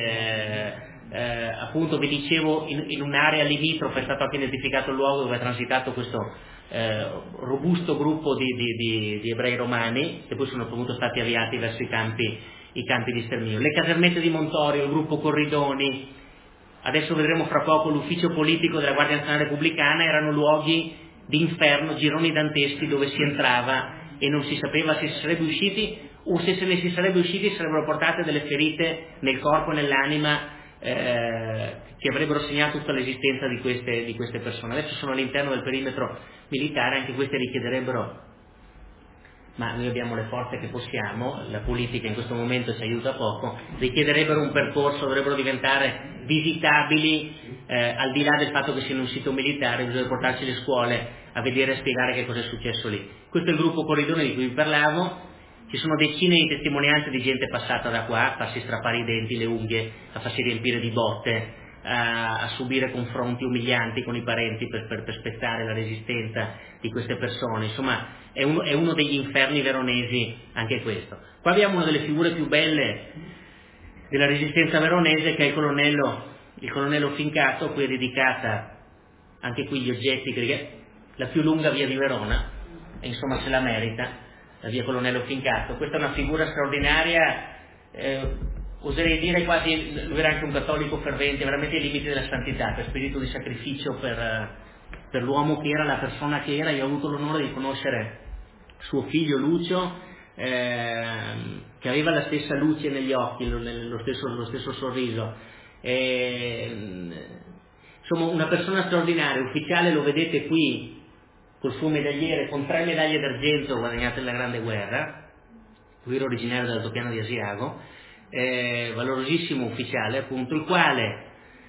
appunto vi dicevo in un'area limitrofa. È stato anche identificato il luogo dove è transitato questo robusto gruppo di ebrei romani, che poi sono appunto stati avviati verso i campi di sterminio. Le casermette di Montorio, il gruppo Corridoni, adesso vedremo fra poco l'ufficio politico della Guardia Nazionale Repubblicana, erano luoghi di inferno, gironi danteschi dove si entrava e non si sapeva se si sarebbe usciti, o se ne si sarebbe usciti sarebbero portate delle ferite nel corpo e nell'anima che avrebbero segnato tutta l'esistenza di queste persone. Adesso sono all'interno del perimetro militare, anche queste richiederebbero, ma noi abbiamo le forze che possiamo, la politica in questo momento ci aiuta poco, richiederebbero un percorso, dovrebbero diventare visitabili, al di là del fatto che siano un sito militare, bisogna portarci le scuole a vedere e spiegare che cosa è successo lì. Questo è il gruppo Corridone di cui vi parlavo. Ci sono decine di testimonianze di gente passata da qua a farsi strappare i denti, le unghie, a farsi riempire di botte, a subire confronti umilianti con i parenti per spezzare la resistenza di queste persone. Insomma, è uno degli inferni veronesi anche questo. Qua abbiamo una delle figure più belle della resistenza veronese, che è il colonnello Fincato. Qui è dedicata anche qui gli oggetti, la più lunga via di Verona, e insomma se la merita, la via Colonnello Fincato. Questa è una figura straordinaria, oserei dire quasi, lui era anche un cattolico fervente, veramente ai limiti della santità, per spirito di sacrificio per l'uomo che era, la persona che era. Io ho avuto l'onore di conoscere suo figlio Lucio, che aveva la stessa luce negli occhi, lo stesso sorriso, insomma una persona straordinaria, ufficiale, lo vedete qui col suo medagliere, con 3 medaglie d'argento guadagnate nella Grande Guerra. Lui era originario dell'altopiano di Asiago, valorosissimo ufficiale appunto, il quale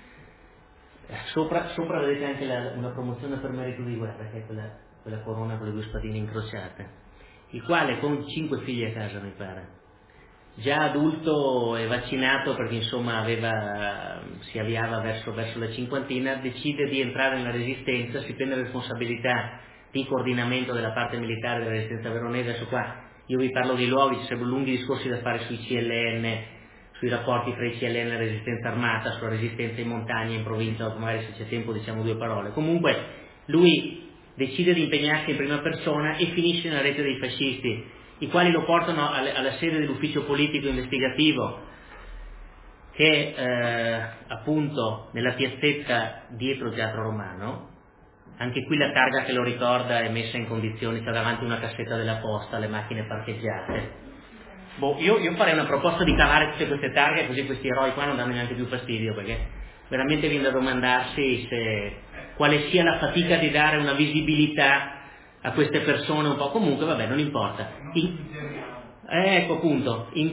sopra vedete anche una promozione per merito di guerra, che è quella corona con le 2 spadine incrociate, il quale con 5 figli a casa mi pare, già adulto e vaccinato, perché insomma si avviava verso la cinquantina, decide di entrare nella resistenza, si prende responsabilità di coordinamento della parte militare della resistenza veronese. Adesso qua io vi parlo di luoghi, ci sarebbero lunghi discorsi da fare sui CLN, sui rapporti fra i CLN e la resistenza armata, sulla resistenza in montagna, in provincia, magari se c'è tempo diciamo 2 parole. Comunque lui decide di impegnarsi in prima persona e finisce nella rete dei fascisti, i quali lo portano alla sede dell'ufficio politico investigativo, che appunto nella piazzetta dietro il Teatro Romano. Anche qui la targa che lo ricorda è messa in condizioni, sta davanti una cassetta della posta, le macchine parcheggiate. Io farei una proposta di cavare tutte queste targhe, così questi eroi qua non danno neanche più fastidio, perché veramente viene da domandarsi quale sia la fatica di dare una visibilità a queste persone un po'. Comunque vabbè, non importa. Ecco appunto, in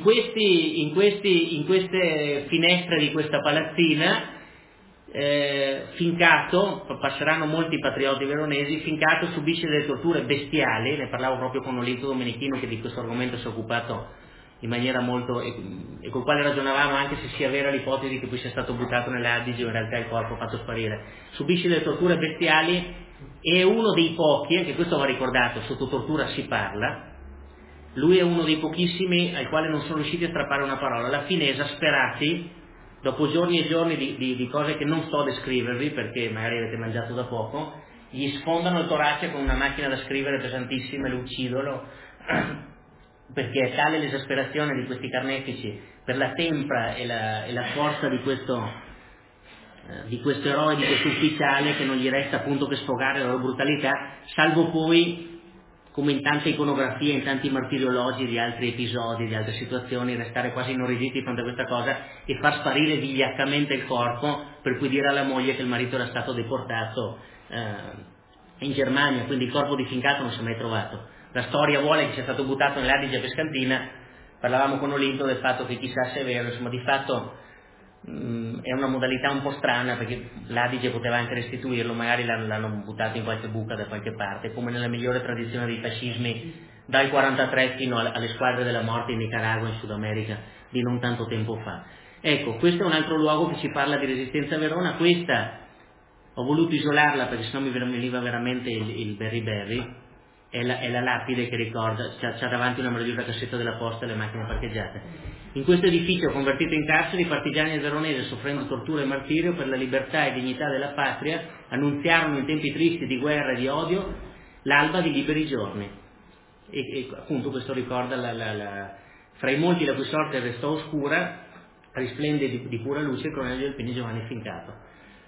queste finestre di questa palazzina, Fincato, passeranno molti patrioti veronesi, Fincato subisce delle torture bestiali. Ne parlavo proprio con Olinto Domenichino, che di questo argomento si è occupato in maniera molto, e col quale ragionavamo anche se sia vera l'ipotesi che poi sia stato buttato nell'Adige o in realtà il corpo fatto sparire. Subisce delle torture bestiali e è uno dei pochi, anche questo va ricordato, sotto tortura si parla. Lui è uno dei pochissimi al quale non sono riusciti a strappare una parola. Alla fine, esasperati, dopo giorni e giorni di cose che non sto a descrivervi perché magari avete mangiato da poco, gli sfondano il torace con una macchina da scrivere pesantissima e lo uccidono. perché è tale l'esasperazione di questi carnefici per la tempra e la forza di questo eroe, di questo ufficiale, che non gli resta appunto che sfogare la loro brutalità, salvo poi, come in tante iconografie, in tanti martiriologi di altri episodi, di altre situazioni, restare quasi inorriditi di fronte a questa cosa e far sparire vigliaccamente il corpo, per cui dire alla moglie che il marito era stato deportato in Germania, quindi il corpo di Fincato non si è mai trovato. La storia vuole che sia stato buttato nell'Adige pescantina. Parlavamo con Olinto del fatto che chissà se è vero, insomma, di fatto è una modalità un po' strana, perché l'Adige poteva anche restituirlo, magari l'hanno buttato in qualche buca da qualche parte, come nella migliore tradizione dei fascismi dal 43 fino alle squadre della morte in Nicaragua, in Sud America, di non tanto tempo fa. Ecco, questo è un altro luogo che ci parla di resistenza a Verona. Questa ho voluto isolarla perché sennò mi veniva veramente il berry. È la lapide che ricorda, c'ha davanti una meravigliosa cassetta della posta e le macchine parcheggiate. In questo edificio, convertito in carcere, i partigiani del Veronese, soffrendo tortura e martirio per la libertà e dignità della patria, annunziarono in tempi tristi di guerra e di odio l'alba di liberi giorni. E appunto questo ricorda fra i molti la cui sorte restò oscura, risplende di pura luce il colonnello del Pini Giovanni Fincato.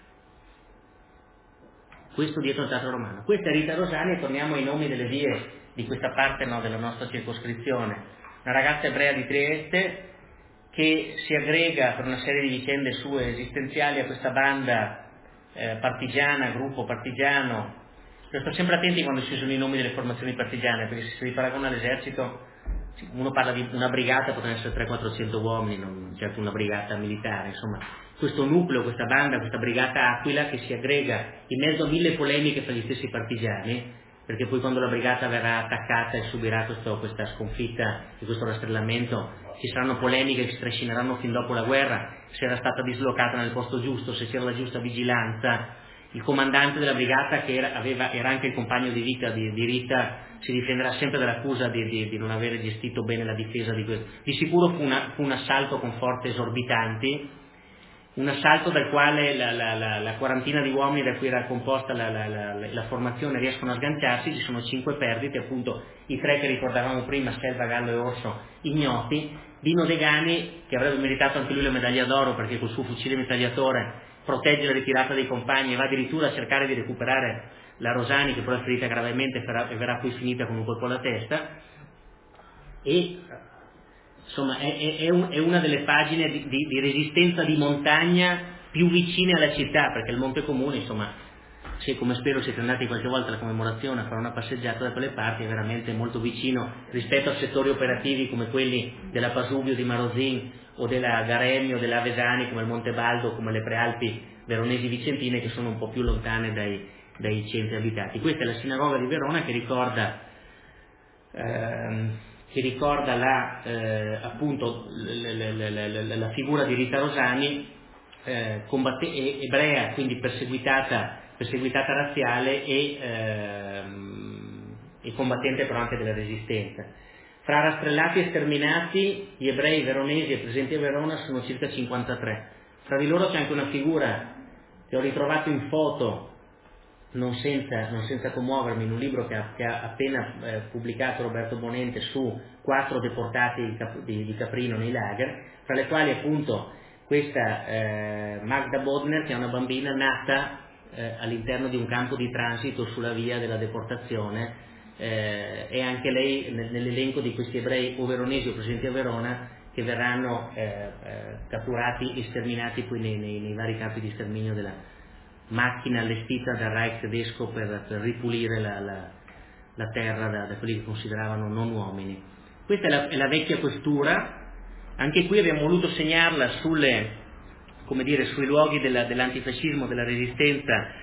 Questo dietro il Teatro Romano. Questa è Rita Rosani, e torniamo ai nomi delle vie di questa parte della nostra circoscrizione. Una ragazza ebrea di Trieste che si aggrega per una serie di vicende sue esistenziali a questa banda partigiana, gruppo partigiano. Io sto sempre attenti quando si usano i nomi delle formazioni partigiane, perché se si paragona all'esercito, uno parla di una brigata, potranno essere 300-400 uomini, non certo una brigata militare, insomma. Questo nucleo, questa banda, questa brigata Aquila, che si aggrega in mezzo a 1000 polemiche fra gli stessi partigiani, perché poi quando la brigata verrà attaccata e subirà questa sconfitta e questo rastrellamento, ci saranno polemiche che si trascineranno fin dopo la guerra, se era stata dislocata nel posto giusto, se c'era la giusta vigilanza. Il comandante della brigata, che era anche il compagno di vita di Rita, si difenderà sempre dall'accusa di non avere gestito bene la difesa di questo. Di sicuro fu un assalto con forze esorbitanti, un assalto dal quale la quarantina di uomini da cui era composta la formazione riescono a sganciarsi. Ci sono 5 perdite, appunto i 3 che ricordavamo prima, Selva, Gallo e Orso, ignoti. Dino Degani, che avrebbe meritato anche lui la medaglia d'oro perché col suo fucile mitragliatore protegge la ritirata dei compagni e va addirittura a cercare di recuperare la Rosani, che però è ferita gravemente e verrà poi finita con un colpo alla testa. E insomma è una delle pagine di resistenza di montagna più vicine alla città, perché il Monte Comune, insomma, se come spero siete andati qualche volta alla commemorazione a fare una passeggiata da quelle parti, è veramente molto vicino rispetto a settori operativi come quelli della Pasubio di Marozin o della Garemio, della Avesani, come il Monte Baldo, come le prealpi veronesi vicentine, che sono un po' più lontane dai centri abitati. Questa è la sinagoga di Verona, che ricorda appunto la figura di Rita Rosani, ebrea, quindi perseguitata razziale e combattente però anche della resistenza. Fra rastrellati e sterminati, gli ebrei veronesi presenti a Verona sono circa 53. Fra di loro c'è anche una figura che ho ritrovato in foto, non senza commuovermi, in un libro che ha appena pubblicato Roberto Bonente su 4 deportati di Caprino nei lager, fra le quali appunto questa Magda Bodner, che è una bambina nata all'interno di un campo di transito sulla via della deportazione, e anche lei nell'elenco di questi ebrei o veronesi o presenti a Verona che verranno catturati e sterminati poi nei vari campi di sterminio della macchina allestita dal Reich tedesco per ripulire la terra da quelli che consideravano non uomini. Questa è la vecchia questura. Anche qui abbiamo voluto segnarla sui luoghi dell'antifascismo, della resistenza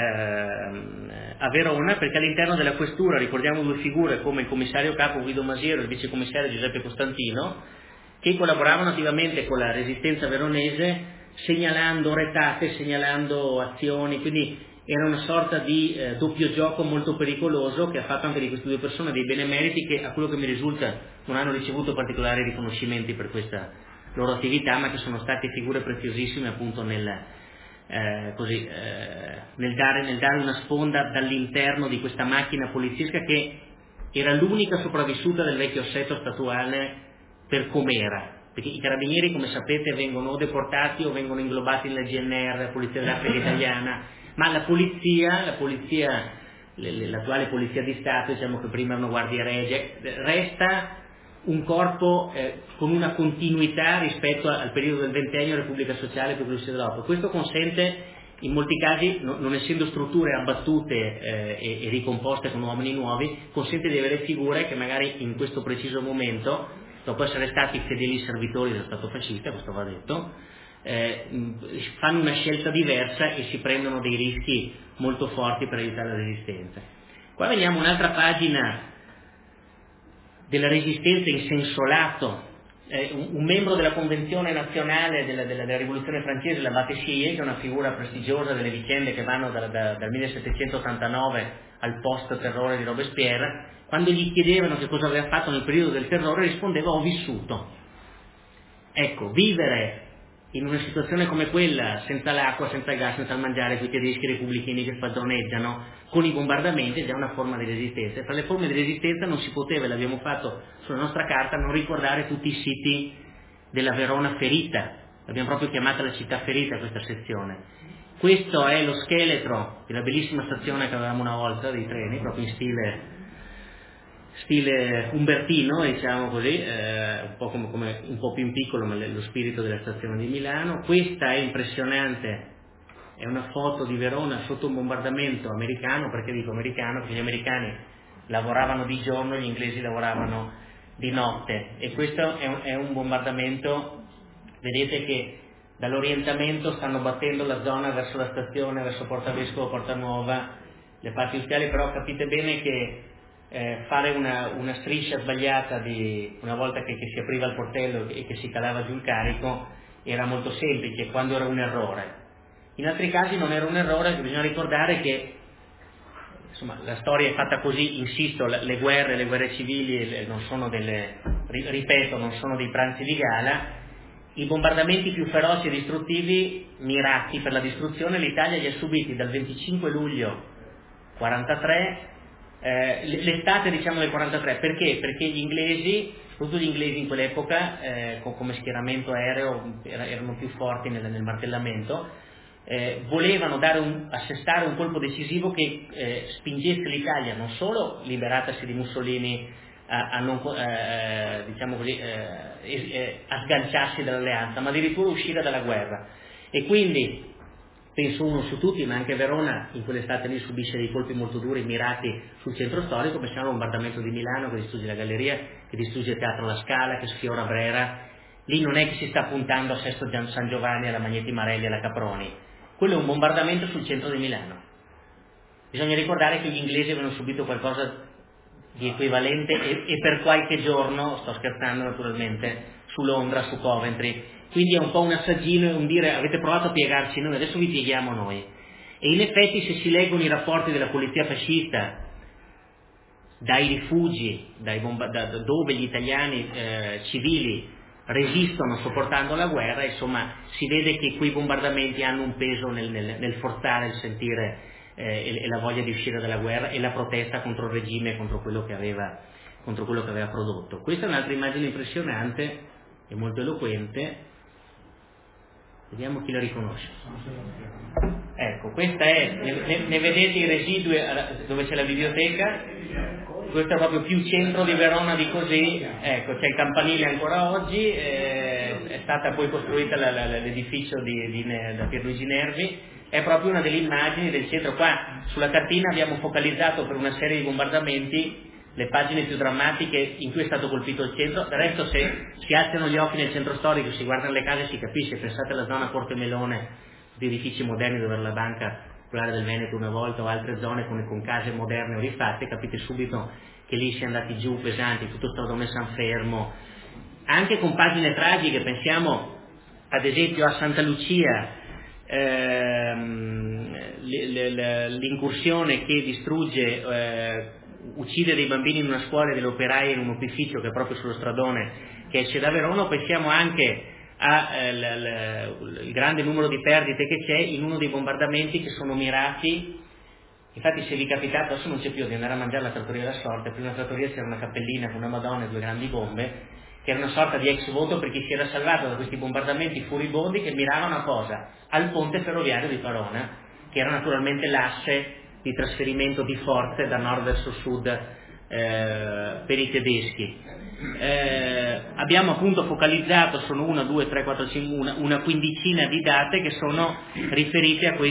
a Verona, perché all'interno della questura ricordiamo 2 figure come il commissario capo Guido Masiero e il vicecommissario Giuseppe Costantino, che collaboravano attivamente con la resistenza veronese, segnalando retate, segnalando azioni, quindi era una sorta di doppio gioco molto pericoloso, che ha fatto anche di queste 2 persone dei benemeriti che, a quello che mi risulta, non hanno ricevuto particolari riconoscimenti per questa loro attività, ma che sono state figure preziosissime appunto nel dare una sponda dall'interno di questa macchina poliziesca che era l'unica sopravvissuta del vecchio assetto statuale per com'era, perché i carabinieri, come sapete, vengono o deportati o vengono inglobati nella GNR, la Polizia dell'Africa italiana, ma l'attuale Polizia di Stato, diciamo che prima erano guardie regie, resta un corpo con una continuità rispetto al periodo del ventennio Repubblica Sociale e Progressista dell'Europa. Questo consente, in molti casi, non essendo strutture abbattute e ricomposte con uomini nuovi, consente di avere figure che magari in questo preciso momento, dopo essere stati fedeli servitori dello Stato fascista, questo va detto, fanno una scelta diversa e si prendono dei rischi molto forti per evitare la resistenza. Qua vediamo un'altra pagina della resistenza in senso lato. Un membro della Convenzione Nazionale della Rivoluzione Francese, l'Abate Sieyès, che è una figura prestigiosa delle vicende che vanno dal 1789 al post-terrore di Robespierre, quando gli chiedevano che cosa aveva fatto nel periodo del terrore, rispondeva: ho vissuto. Ecco, vivere in una situazione come quella, senza l'acqua, senza il gas, senza il mangiare, con i tedeschi repubblichini che spadroneggiano, con i bombardamenti, è già una forma di resistenza. E fra le forme di resistenza non si poteva, e l'abbiamo fatto sulla nostra carta, non ricordare tutti i siti della Verona ferita. L'abbiamo proprio chiamata la città ferita questa sezione. Questo è lo scheletro della bellissima stazione che avevamo una volta dei treni, proprio in stile umbertino, diciamo così, un po' come un po' più in piccolo, ma lo spirito della stazione di Milano. Questa è impressionante, è una foto di Verona sotto un bombardamento americano. Perché dico americano? Perché gli americani lavoravano di giorno, gli inglesi lavoravano di notte, e questo è un bombardamento. Vedete che dall'orientamento stanno battendo la zona verso la stazione, verso Porta Vescovo, Porta Nuova, le parti industriali, però capite bene che fare una striscia sbagliata una volta che si apriva il portello e che si calava giù il carico era molto semplice, quando era un errore. In altri casi non era un errore. Bisogna ricordare che, insomma, la storia è fatta così, insisto, le guerre civili non sono non sono dei pranzi di gala. I bombardamenti più feroci e distruttivi, mirati per la distruzione, l'Italia li ha subiti dal 25 luglio 43, l'estate, diciamo, del 43. Perché? Perché gli inglesi, soprattutto gli inglesi in quell'epoca, come schieramento aereo, erano più forti nel martellamento, volevano assestare un colpo decisivo che spingesse l'Italia, non solo liberatasi di Mussolini, a sganciarsi dall'alleanza, ma addirittura uscire dalla guerra. E quindi penso uno su tutti, ma anche Verona in quell'estate lì subisce dei colpi molto duri mirati sul centro storico. Pensiamo al bombardamento di Milano, che distrugge la Galleria, che distrugge il Teatro La Scala, che sfiora Brera. Lì non è che si sta puntando a Sesto San Giovanni, alla Magneti Marelli, alla Caproni. Quello è un bombardamento sul centro di Milano. Bisogna ricordare che gli inglesi avevano subito qualcosa di equivalente e per qualche giorno, sto scherzando naturalmente, su Londra, su Coventry. Quindi è un po' un assaggino e un dire: avete provato a piegarci noi, adesso vi pieghiamo noi. E in effetti, se si leggono i rapporti della polizia fascista dai rifugi, dove gli italiani civili resistono sopportando la guerra, insomma, si vede che quei bombardamenti hanno un peso nel forzare il sentire e la voglia di uscire dalla guerra e la protesta contro il regime e contro quello che aveva prodotto. Questa è un'altra immagine impressionante e molto eloquente. Vediamo chi la riconosce. Ecco, questa è, ne vedete i residui dove c'è la biblioteca. Questo è proprio più centro di Verona di così. Ecco, c'è il campanile ancora oggi, è stata poi costruita l'edificio da Pierluigi Nervi. È proprio una delle immagini del centro. Qua sulla cartina abbiamo focalizzato per una serie di bombardamenti le pagine più drammatiche in cui è stato colpito il centro. Del resto, se si alzano gli occhi nel centro storico, si guardano le case, si capisce. Pensate alla zona Porte Melone, di edifici moderni dove era la Banca Popolare del Veneto una volta, o altre zone con case moderne o rifatte, capite subito che lì si è andati giù pesanti, tutto Stradone San Fermo, anche con pagine tragiche. Pensiamo ad esempio a Santa Lucia, l'incursione che distrugge, uccide dei bambini in una scuola e delle operaie in un opificio che è proprio sullo stradone che esce da Verona. Pensiamo anche al grande numero di perdite che c'è in uno dei bombardamenti che sono mirati Infatti se vi capitate, adesso non c'è più, di andare a mangiare alla trattoria della sorte, prima della trattoria c'era una cappellina con una Madonna e 2 grandi bombe, che era una sorta di ex voto per chi si era salvato da questi bombardamenti furibondi che miravano a cosa? Al ponte ferroviario di Verona, che era naturalmente l'asse di trasferimento di forze da nord verso sud per i tedeschi. Abbiamo appunto focalizzato, sono 1, 2, 3, 4, 5, una quindicina di date che sono riferite a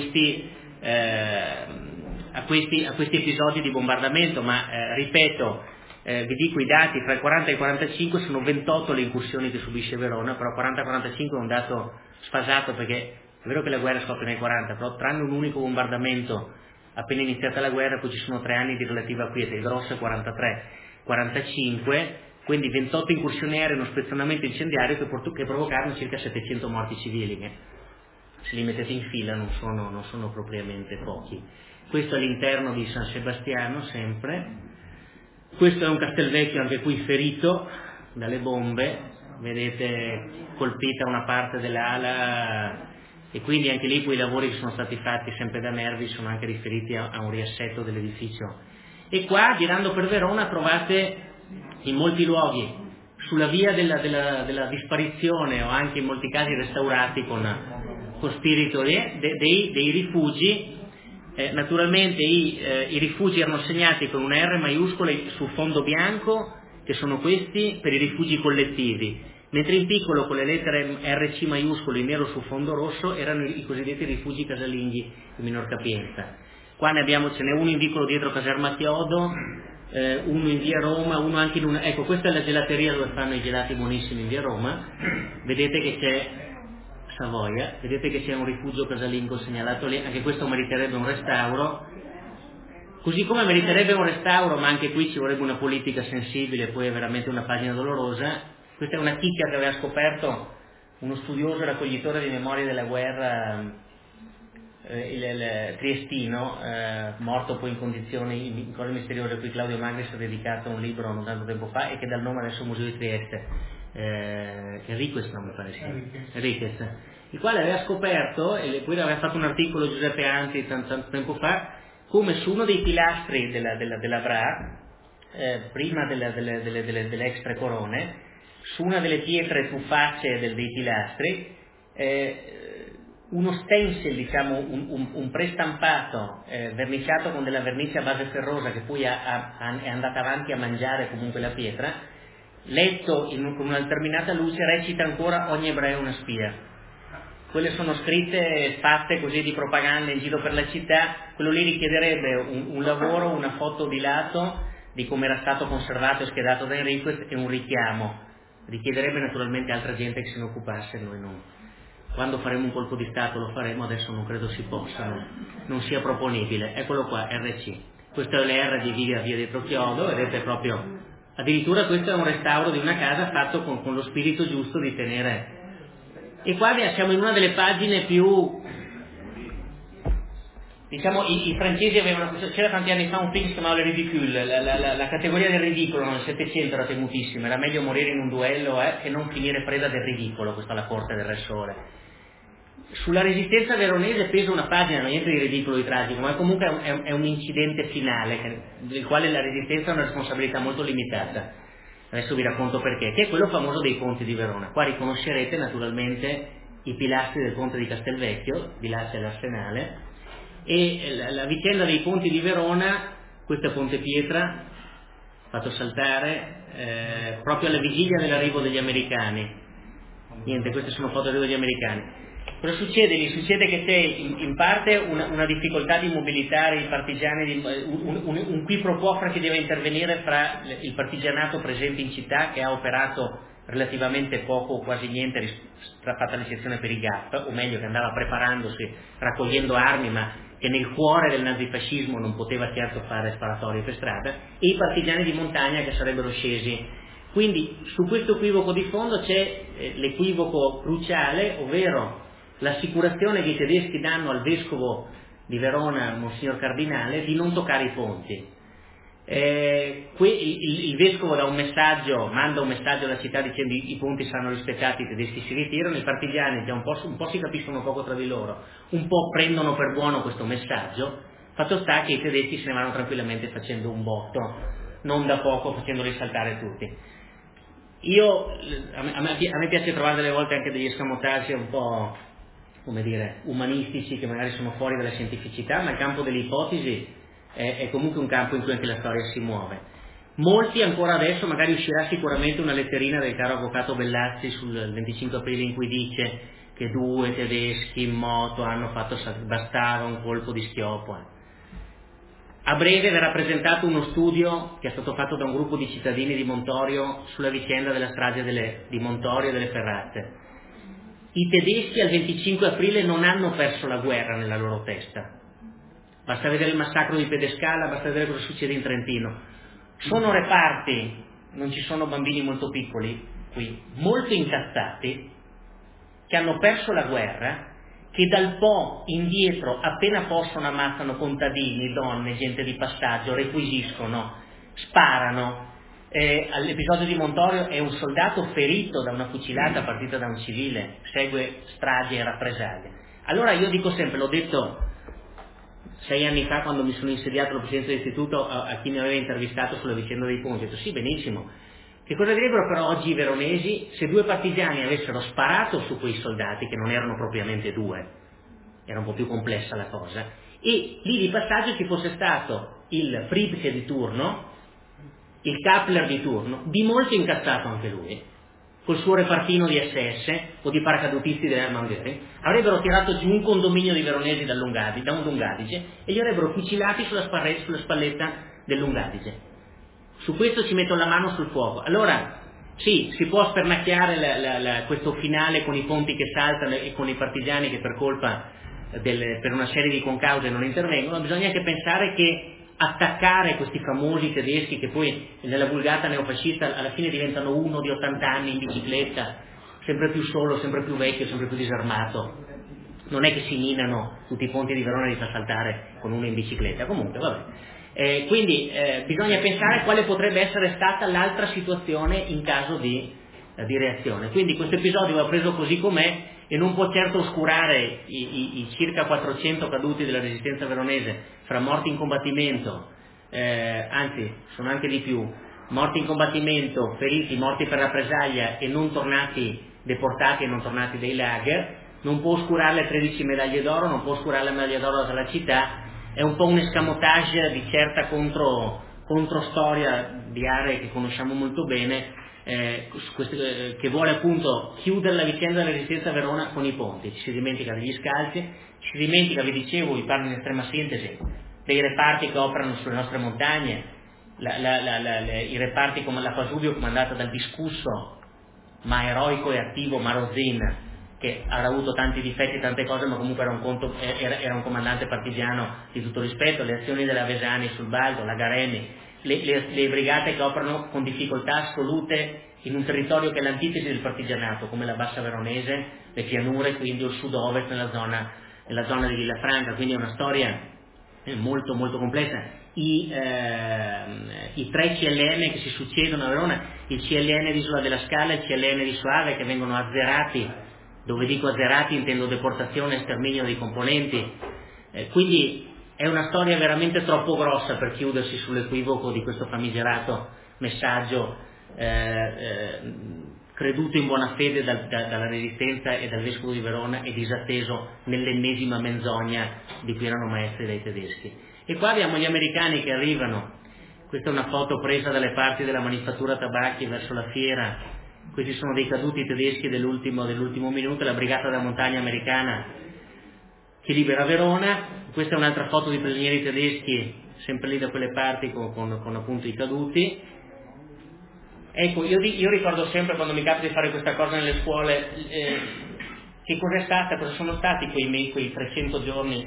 questi episodi di bombardamento, ma ripeto, vi dico i dati: tra il 40 e il 45 sono 28 le incursioni che subisce Verona, però 40-45 è un dato sfasato, perché è vero che la guerra scoppia nel 40, però tranne un unico bombardamento appena iniziata la guerra, poi ci sono 3 anni di relativa quiete, il grosso è 43-45, quindi 28 incursioni aeree e uno spezionamento incendiario che provocarono circa 700 morti civili, che se li mettete in fila non sono propriamente pochi. Questo è l'interno di San Sebastiano, sempre. Questo è un Castelvecchio, anche qui ferito dalle bombe, vedete colpita una parte dell'ala, e quindi anche lì quei lavori che sono stati fatti sempre da Nervi sono anche riferiti a un riassetto dell'edificio. E qua, girando per Verona, trovate in molti luoghi sulla via della disparizione, o anche in molti casi restaurati con spirito dei rifugi. Naturalmente i rifugi erano segnati con una R maiuscola su fondo bianco, che sono questi per i rifugi collettivi, mentre in piccolo con le lettere RC maiuscole in nero su fondo rosso erano i cosiddetti rifugi casalinghi di minor capienza. Qua ce n'è uno in vicolo dietro Caserma Chiodo, uno in via Roma, uno anche in ecco, questa è la gelateria dove fanno i gelati buonissimi in via Roma. Vedete che c'è Savoia, vedete che c'è un rifugio casalingo segnalato lì, anche questo meriterebbe un restauro, così come meriterebbe un restauro, ma anche qui ci vorrebbe una politica sensibile, poi è veramente una pagina dolorosa. Questa è una chicca che aveva scoperto uno studioso e raccoglitore di memorie della guerra, il triestino, morto poi in condizioni in cose misteriose, a cui Claudio Magris ha dedicato un libro non tanto tempo fa e che dà il nome adesso al Museo di Trieste, Enriquez, non mi pare sia, Enriquez, il quale aveva scoperto, e poi aveva fatto un articolo Giuseppe Anti tanto tempo fa, come su uno dei pilastri della Bra, prima delle ex tre corone, su una delle pietre tufacee dei pilastri, uno stencil, diciamo un prestampato verniciato con della vernice a base ferrosa, che poi è andata avanti a mangiare comunque la pietra, letto con una determinata luce, recita ancora: ogni ebreo è una spia. Quelle sono scritte, fatte così di propaganda in giro per la città. Quello lì richiederebbe un lavoro, una foto di lato di come era stato conservato e schedato da Enriquez e un richiamo. Richiederebbe naturalmente altra gente che se ne occupasse, noi non. Quando faremo un colpo di Stato lo faremo, adesso non credo si possa, non sia proponibile. Eccolo qua, RC. Questo è l'R di via dietro Chiodo, vedete proprio. Addirittura questo è un restauro di una casa fatto con lo spirito giusto di tenere. E qua siamo in una delle pagine più, diciamo, i francesi avevano, c'era tanti anni fa un film che si chiamava Le Ridicule, la categoria del ridicolo nel Settecento era temutissima, era meglio morire in un duello che non finire preda del ridicolo. Questa è la corte del Re Sole. Sulla resistenza veronese pesa una pagina, non niente di ridicolo, di tragico, ma comunque è un incidente finale del quale la resistenza ha una responsabilità molto limitata. Adesso vi racconto perché, che è quello famoso dei ponti di Verona. Qua riconoscerete naturalmente i pilastri del ponte di Castelvecchio, di là c'è l'Arsenale, e la vicenda dei ponti di Verona, questo è Ponte Pietra, fatto saltare proprio alla vigilia dell'arrivo degli americani. Niente, queste sono foto dell'arrivo degli americani. Cosa succede lì? Succede che c'è in parte una difficoltà di mobilitare i partigiani, un qui pro quo fra chi deve intervenire fra il partigianato presente in città, che ha operato relativamente poco o quasi niente, fatta l'eccezione per i GAP, o meglio che andava preparandosi, raccogliendo armi, ma che nel cuore del nazifascismo non poteva certo fare sparatorie per strada, e i partigiani di montagna che sarebbero scesi. Quindi su questo equivoco di fondo c'è l'equivoco cruciale, ovvero l'assicurazione che i tedeschi danno al vescovo di Verona, Monsignor Cardinale, di non toccare i ponti. Il vescovo manda un messaggio alla città dicendo i ponti saranno rispettati, i tedeschi si ritirano, i partigiani già un po' si capiscono poco tra di loro, un po' prendono per buono questo messaggio, Fatto sta che i tedeschi se ne vanno tranquillamente facendo un botto, non da poco, facendoli saltare tutti. A me piace trovare delle volte anche degli escamotage un po', come dire, umanistici, che magari sono fuori dalla scientificità, ma il campo delle ipotesi è comunque un campo in cui anche la storia si muove. Molti ancora adesso, magari uscirà sicuramente una letterina del caro avvocato Bellazzi sul 25 aprile in cui dice che 2 tedeschi in moto hanno fatto, bastava un colpo di schioppo. A breve verrà presentato uno studio che è stato fatto da un gruppo di cittadini di Montorio sulla vicenda della strage di Montorio e delle Ferrate. I tedeschi al 25 aprile non hanno perso la guerra nella loro testa. Basta vedere il massacro di Pedescala, basta vedere cosa succede in Trentino. Sono reparti, non ci sono bambini molto piccoli qui, molto incazzati, che hanno perso la guerra, che dal Po indietro appena possono ammazzano contadini, donne, gente di passaggio, requisiscono, sparano. All'episodio di Montorio è un soldato ferito da una fucilata partita da un civile, segue strage e rappresaglie. Allora io dico sempre, l'ho detto 6 anni fa quando mi sono insediato alla presidenza dell'istituto a chi mi aveva intervistato sulla vicenda dei ponti, ho detto sì, benissimo, che cosa direbbero però oggi i veronesi se 2 partigiani avessero sparato su quei soldati, che non erano propriamente 2, era un po' più complessa la cosa, e lì di passaggio ci fosse stato il Friedke di turno, il Kappler di turno, di molto incazzato anche lui, col suo repartino di SS o di paracadutisti dell'Hermann Göring, avrebbero tirato giù un condominio di veronesi da un Lungadige e li avrebbero fucilati sulla spalletta del Lungadige. Su questo ci metto la mano sul fuoco. Allora, sì, si può spernacchiare questo finale con i ponti che saltano e con i partigiani che per colpa per una serie di concause non intervengono. Bisogna anche pensare che attaccare questi famosi tedeschi che poi nella vulgata neofascista alla fine diventano uno di 80 anni in bicicletta, sempre più solo, sempre più vecchio, sempre più disarmato. Non è che si minano tutti i ponti di Verona e li fa saltare con uno in bicicletta, comunque vabbè. Quindi bisogna pensare quale potrebbe essere stata l'altra situazione in caso di reazione. Quindi questo episodio va preso così com'è e non può certo oscurare i circa 400 caduti della resistenza veronese fra morti in combattimento, anzi sono anche di più, morti in combattimento, feriti, morti per rappresaglia e non tornati, deportati e non tornati dai lager, non può oscurare le 13 medaglie d'oro, non può oscurare la medaglia d'oro dalla città. È un po' un escamotage di certa controstoria di aree che conosciamo molto bene, che vuole appunto chiudere la vicenda della resistenza a Verona con i ponti. Ci si dimentica degli scalzi, ci si dimentica, vi dicevo, vi parlo in estrema sintesi, dei reparti che operano sulle nostre montagne, i reparti come la Pasubio comandata dal discusso ma eroico e attivo Marozin, che avrà avuto tanti difetti e tante cose, ma comunque era un comandante partigiano di tutto rispetto, le azioni della Vesani sul Baldo, la Garemi, le brigate che operano con difficoltà assolute in un territorio che è l'antitesi del partigianato, come la Bassa Veronese, le pianure, quindi il sud-ovest nella zona di Villafranca, quindi è una storia molto molto complessa. I 3 CLN che si succedono a Verona, il CLN di Isola della Scala e il CLN di Soave, che vengono azzerati, dove dico azzerati intendo deportazione e sterminio dei componenti, quindi è una storia veramente troppo grossa per chiudersi sull'equivoco di questo famigerato messaggio creduto in buona fede dalla Resistenza e dal Vescovo di Verona e disatteso nell'ennesima menzogna di cui erano maestri dai tedeschi. E qua abbiamo gli americani che arrivano. Questa è una foto presa dalle parti della manifattura tabacchi verso la fiera. Questi sono dei caduti tedeschi dell'ultimo minuto, la brigata da montagna americana che libera Verona. Questa è un'altra foto di prigionieri tedeschi, sempre lì da quelle parti con appunto i caduti. Ecco, io ricordo sempre quando mi capita di fare questa cosa nelle scuole, che cosa sono stati quei 600 giorni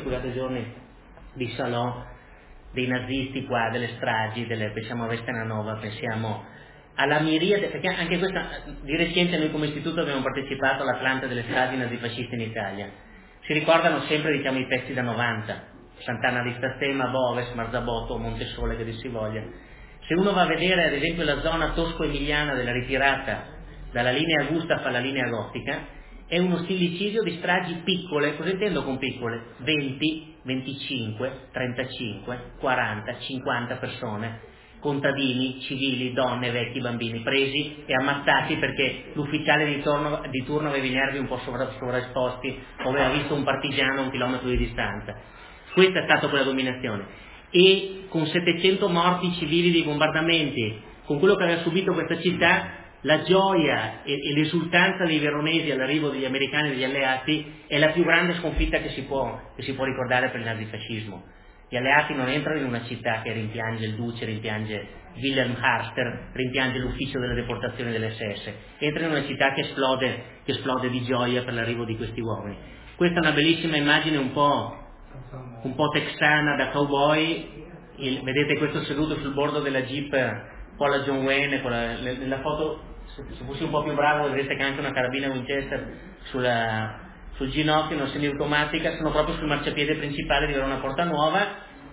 di salò dei nazisti qua, delle stragi, pensiamo a Vestananova, pensiamo alla miriade, perché anche questa, di recente noi come istituto abbiamo partecipato all'Atlante delle stragi nazifasciste in Italia. Si ricordano sempre, diciamo, i pezzi da 90, Sant'Anna di Stazzema, Boves, Marzabotto, Montesole, che dir si voglia. Se uno va a vedere ad esempio la zona tosco-emiliana della ritirata dalla linea Gustaf alla linea Gotica, è uno stillicidio di stragi piccole. Cosa intendo con piccole? 20, 25, 35, 40, 50 persone, contadini, civili, donne, vecchi, bambini, presi e ammazzati perché l'ufficiale di turno aveva i nervi un po' sovraesposti o aveva visto un partigiano a 1 chilometro di distanza. Questa è stata quella dominazione. E con 700 morti civili dei bombardamenti, con quello che aveva subito questa città, la gioia e l'esultanza dei veronesi all'arrivo degli americani e degli alleati è la più grande sconfitta che si può ricordare per il nazifascismo. Gli alleati non entrano in una città che rimpiange il duce, rimpiange Wilhelm Harster, rimpiange l'ufficio delle deportazioni dell'SS, entrano in una città che esplode di gioia per l'arrivo di questi uomini. Questa è una bellissima immagine un po' texana da cowboy. Vedete questo seduto sul bordo della Jeep, un po' la John Wayne, nella foto, se fossi un po' più bravo vedrete che anche una carabina Winchester sul ginocchio, una semiautomatica. Sono proprio sul marciapiede principale di Verona Porta Nuova,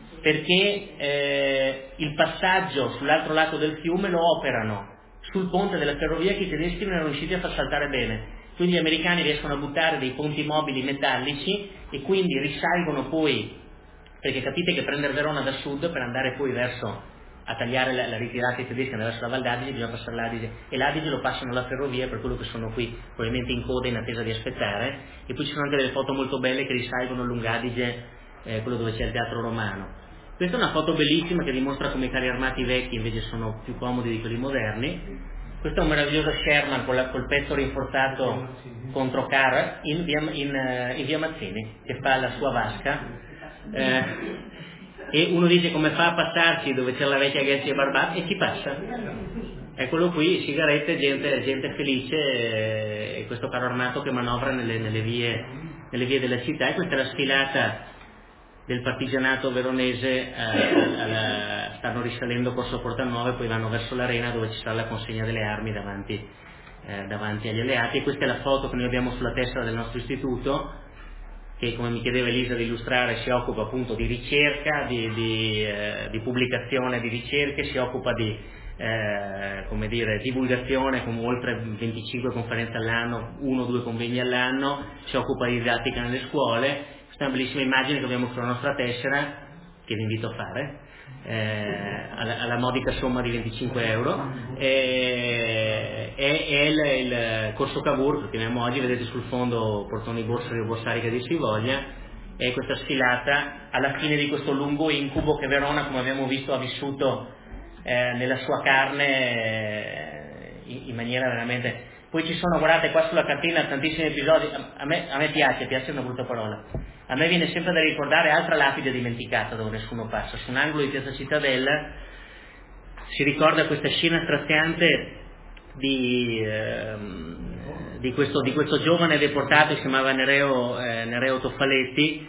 perché il passaggio sull'altro lato del fiume lo operano sul ponte della ferrovia che i tedeschi non erano riusciti a far saltare bene. Quindi gli americani riescono a buttare dei ponti mobili metallici e quindi risalgono poi, perché capite che prendere Verona da sud per andare poi a tagliare la ritirata ai tedeschi verso la Val d'Adige bisogna passare l'Adige, e l'Adige lo passano alla ferrovia, per quello che sono qui probabilmente in coda in attesa di aspettare. E poi ci sono anche delle foto molto belle che risalgono l'Ungheadige, quello dove c'è il teatro romano. Questa è una foto bellissima che dimostra come i carri armati vecchi invece sono più comodi di quelli moderni. Questo è un meraviglioso Sherman col pezzo rinforzato contro Carr in via Mazzini, che fa la sua vasca, e uno dice come fa a passarci dove c'è la vecchia Ghezzi e Barbat, e ci passa. Eccolo qui, sigarette, gente felice, e questo carro armato che manovra nelle vie della città. E questa è la sfilata del partigianato veronese, stanno risalendo Corso Portanuova e poi vanno verso l'arena dove ci sarà la consegna delle armi davanti agli alleati. E questa è la foto che noi abbiamo sulla tessera del nostro istituto, che, come mi chiedeva Elisa di illustrare, si occupa appunto di ricerca, di pubblicazione di ricerche, si occupa di divulgazione con oltre 25 conferenze all'anno, 1 o 2 convegni all'anno, si occupa di didattica nelle scuole. Questa è una bellissima immagine che abbiamo sulla nostra tessera, che vi invito a fare, alla modica somma di 25 euro. È il corso Cavour che teniamo oggi, vedete sul fondo portoni borsari o borsari che dir si voglia. È questa sfilata alla fine di questo lungo incubo che Verona, come abbiamo visto, ha vissuto nella sua carne in maniera veramente... Poi ci sono, guardate qua sulla cartina, tantissimi episodi. A me piace è una brutta parola. A me viene sempre da ricordare altra lapide dimenticata dove nessuno passa. Su un angolo di Piazza Cittadella si ricorda questa scena straziante di questo giovane deportato che si chiamava Nereo Toffaletti,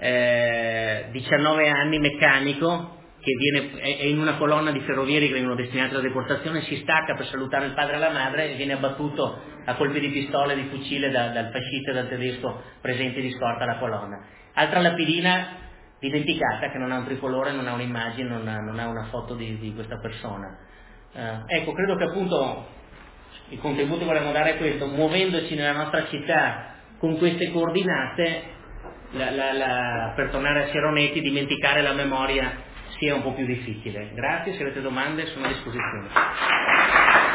19 anni, meccanico, che è in una colonna di ferrovieri che vengono destinati alla deportazione, si stacca per salutare il padre e la madre e viene abbattuto a colpi di pistola e di fucile dal fascista e dal tedesco presenti di scorta alla colonna. Altra lapidina dimenticata, che non ha un tricolore, non ha un'immagine, non ha una foto di questa persona. Ecco, credo che appunto il contributo che vorremmo dare è questo: muovendoci nella nostra città con queste coordinate, per tornare a Seronetti, dimenticare la memoria sia un po' più difficile. Grazie, se avete domande sono a disposizione.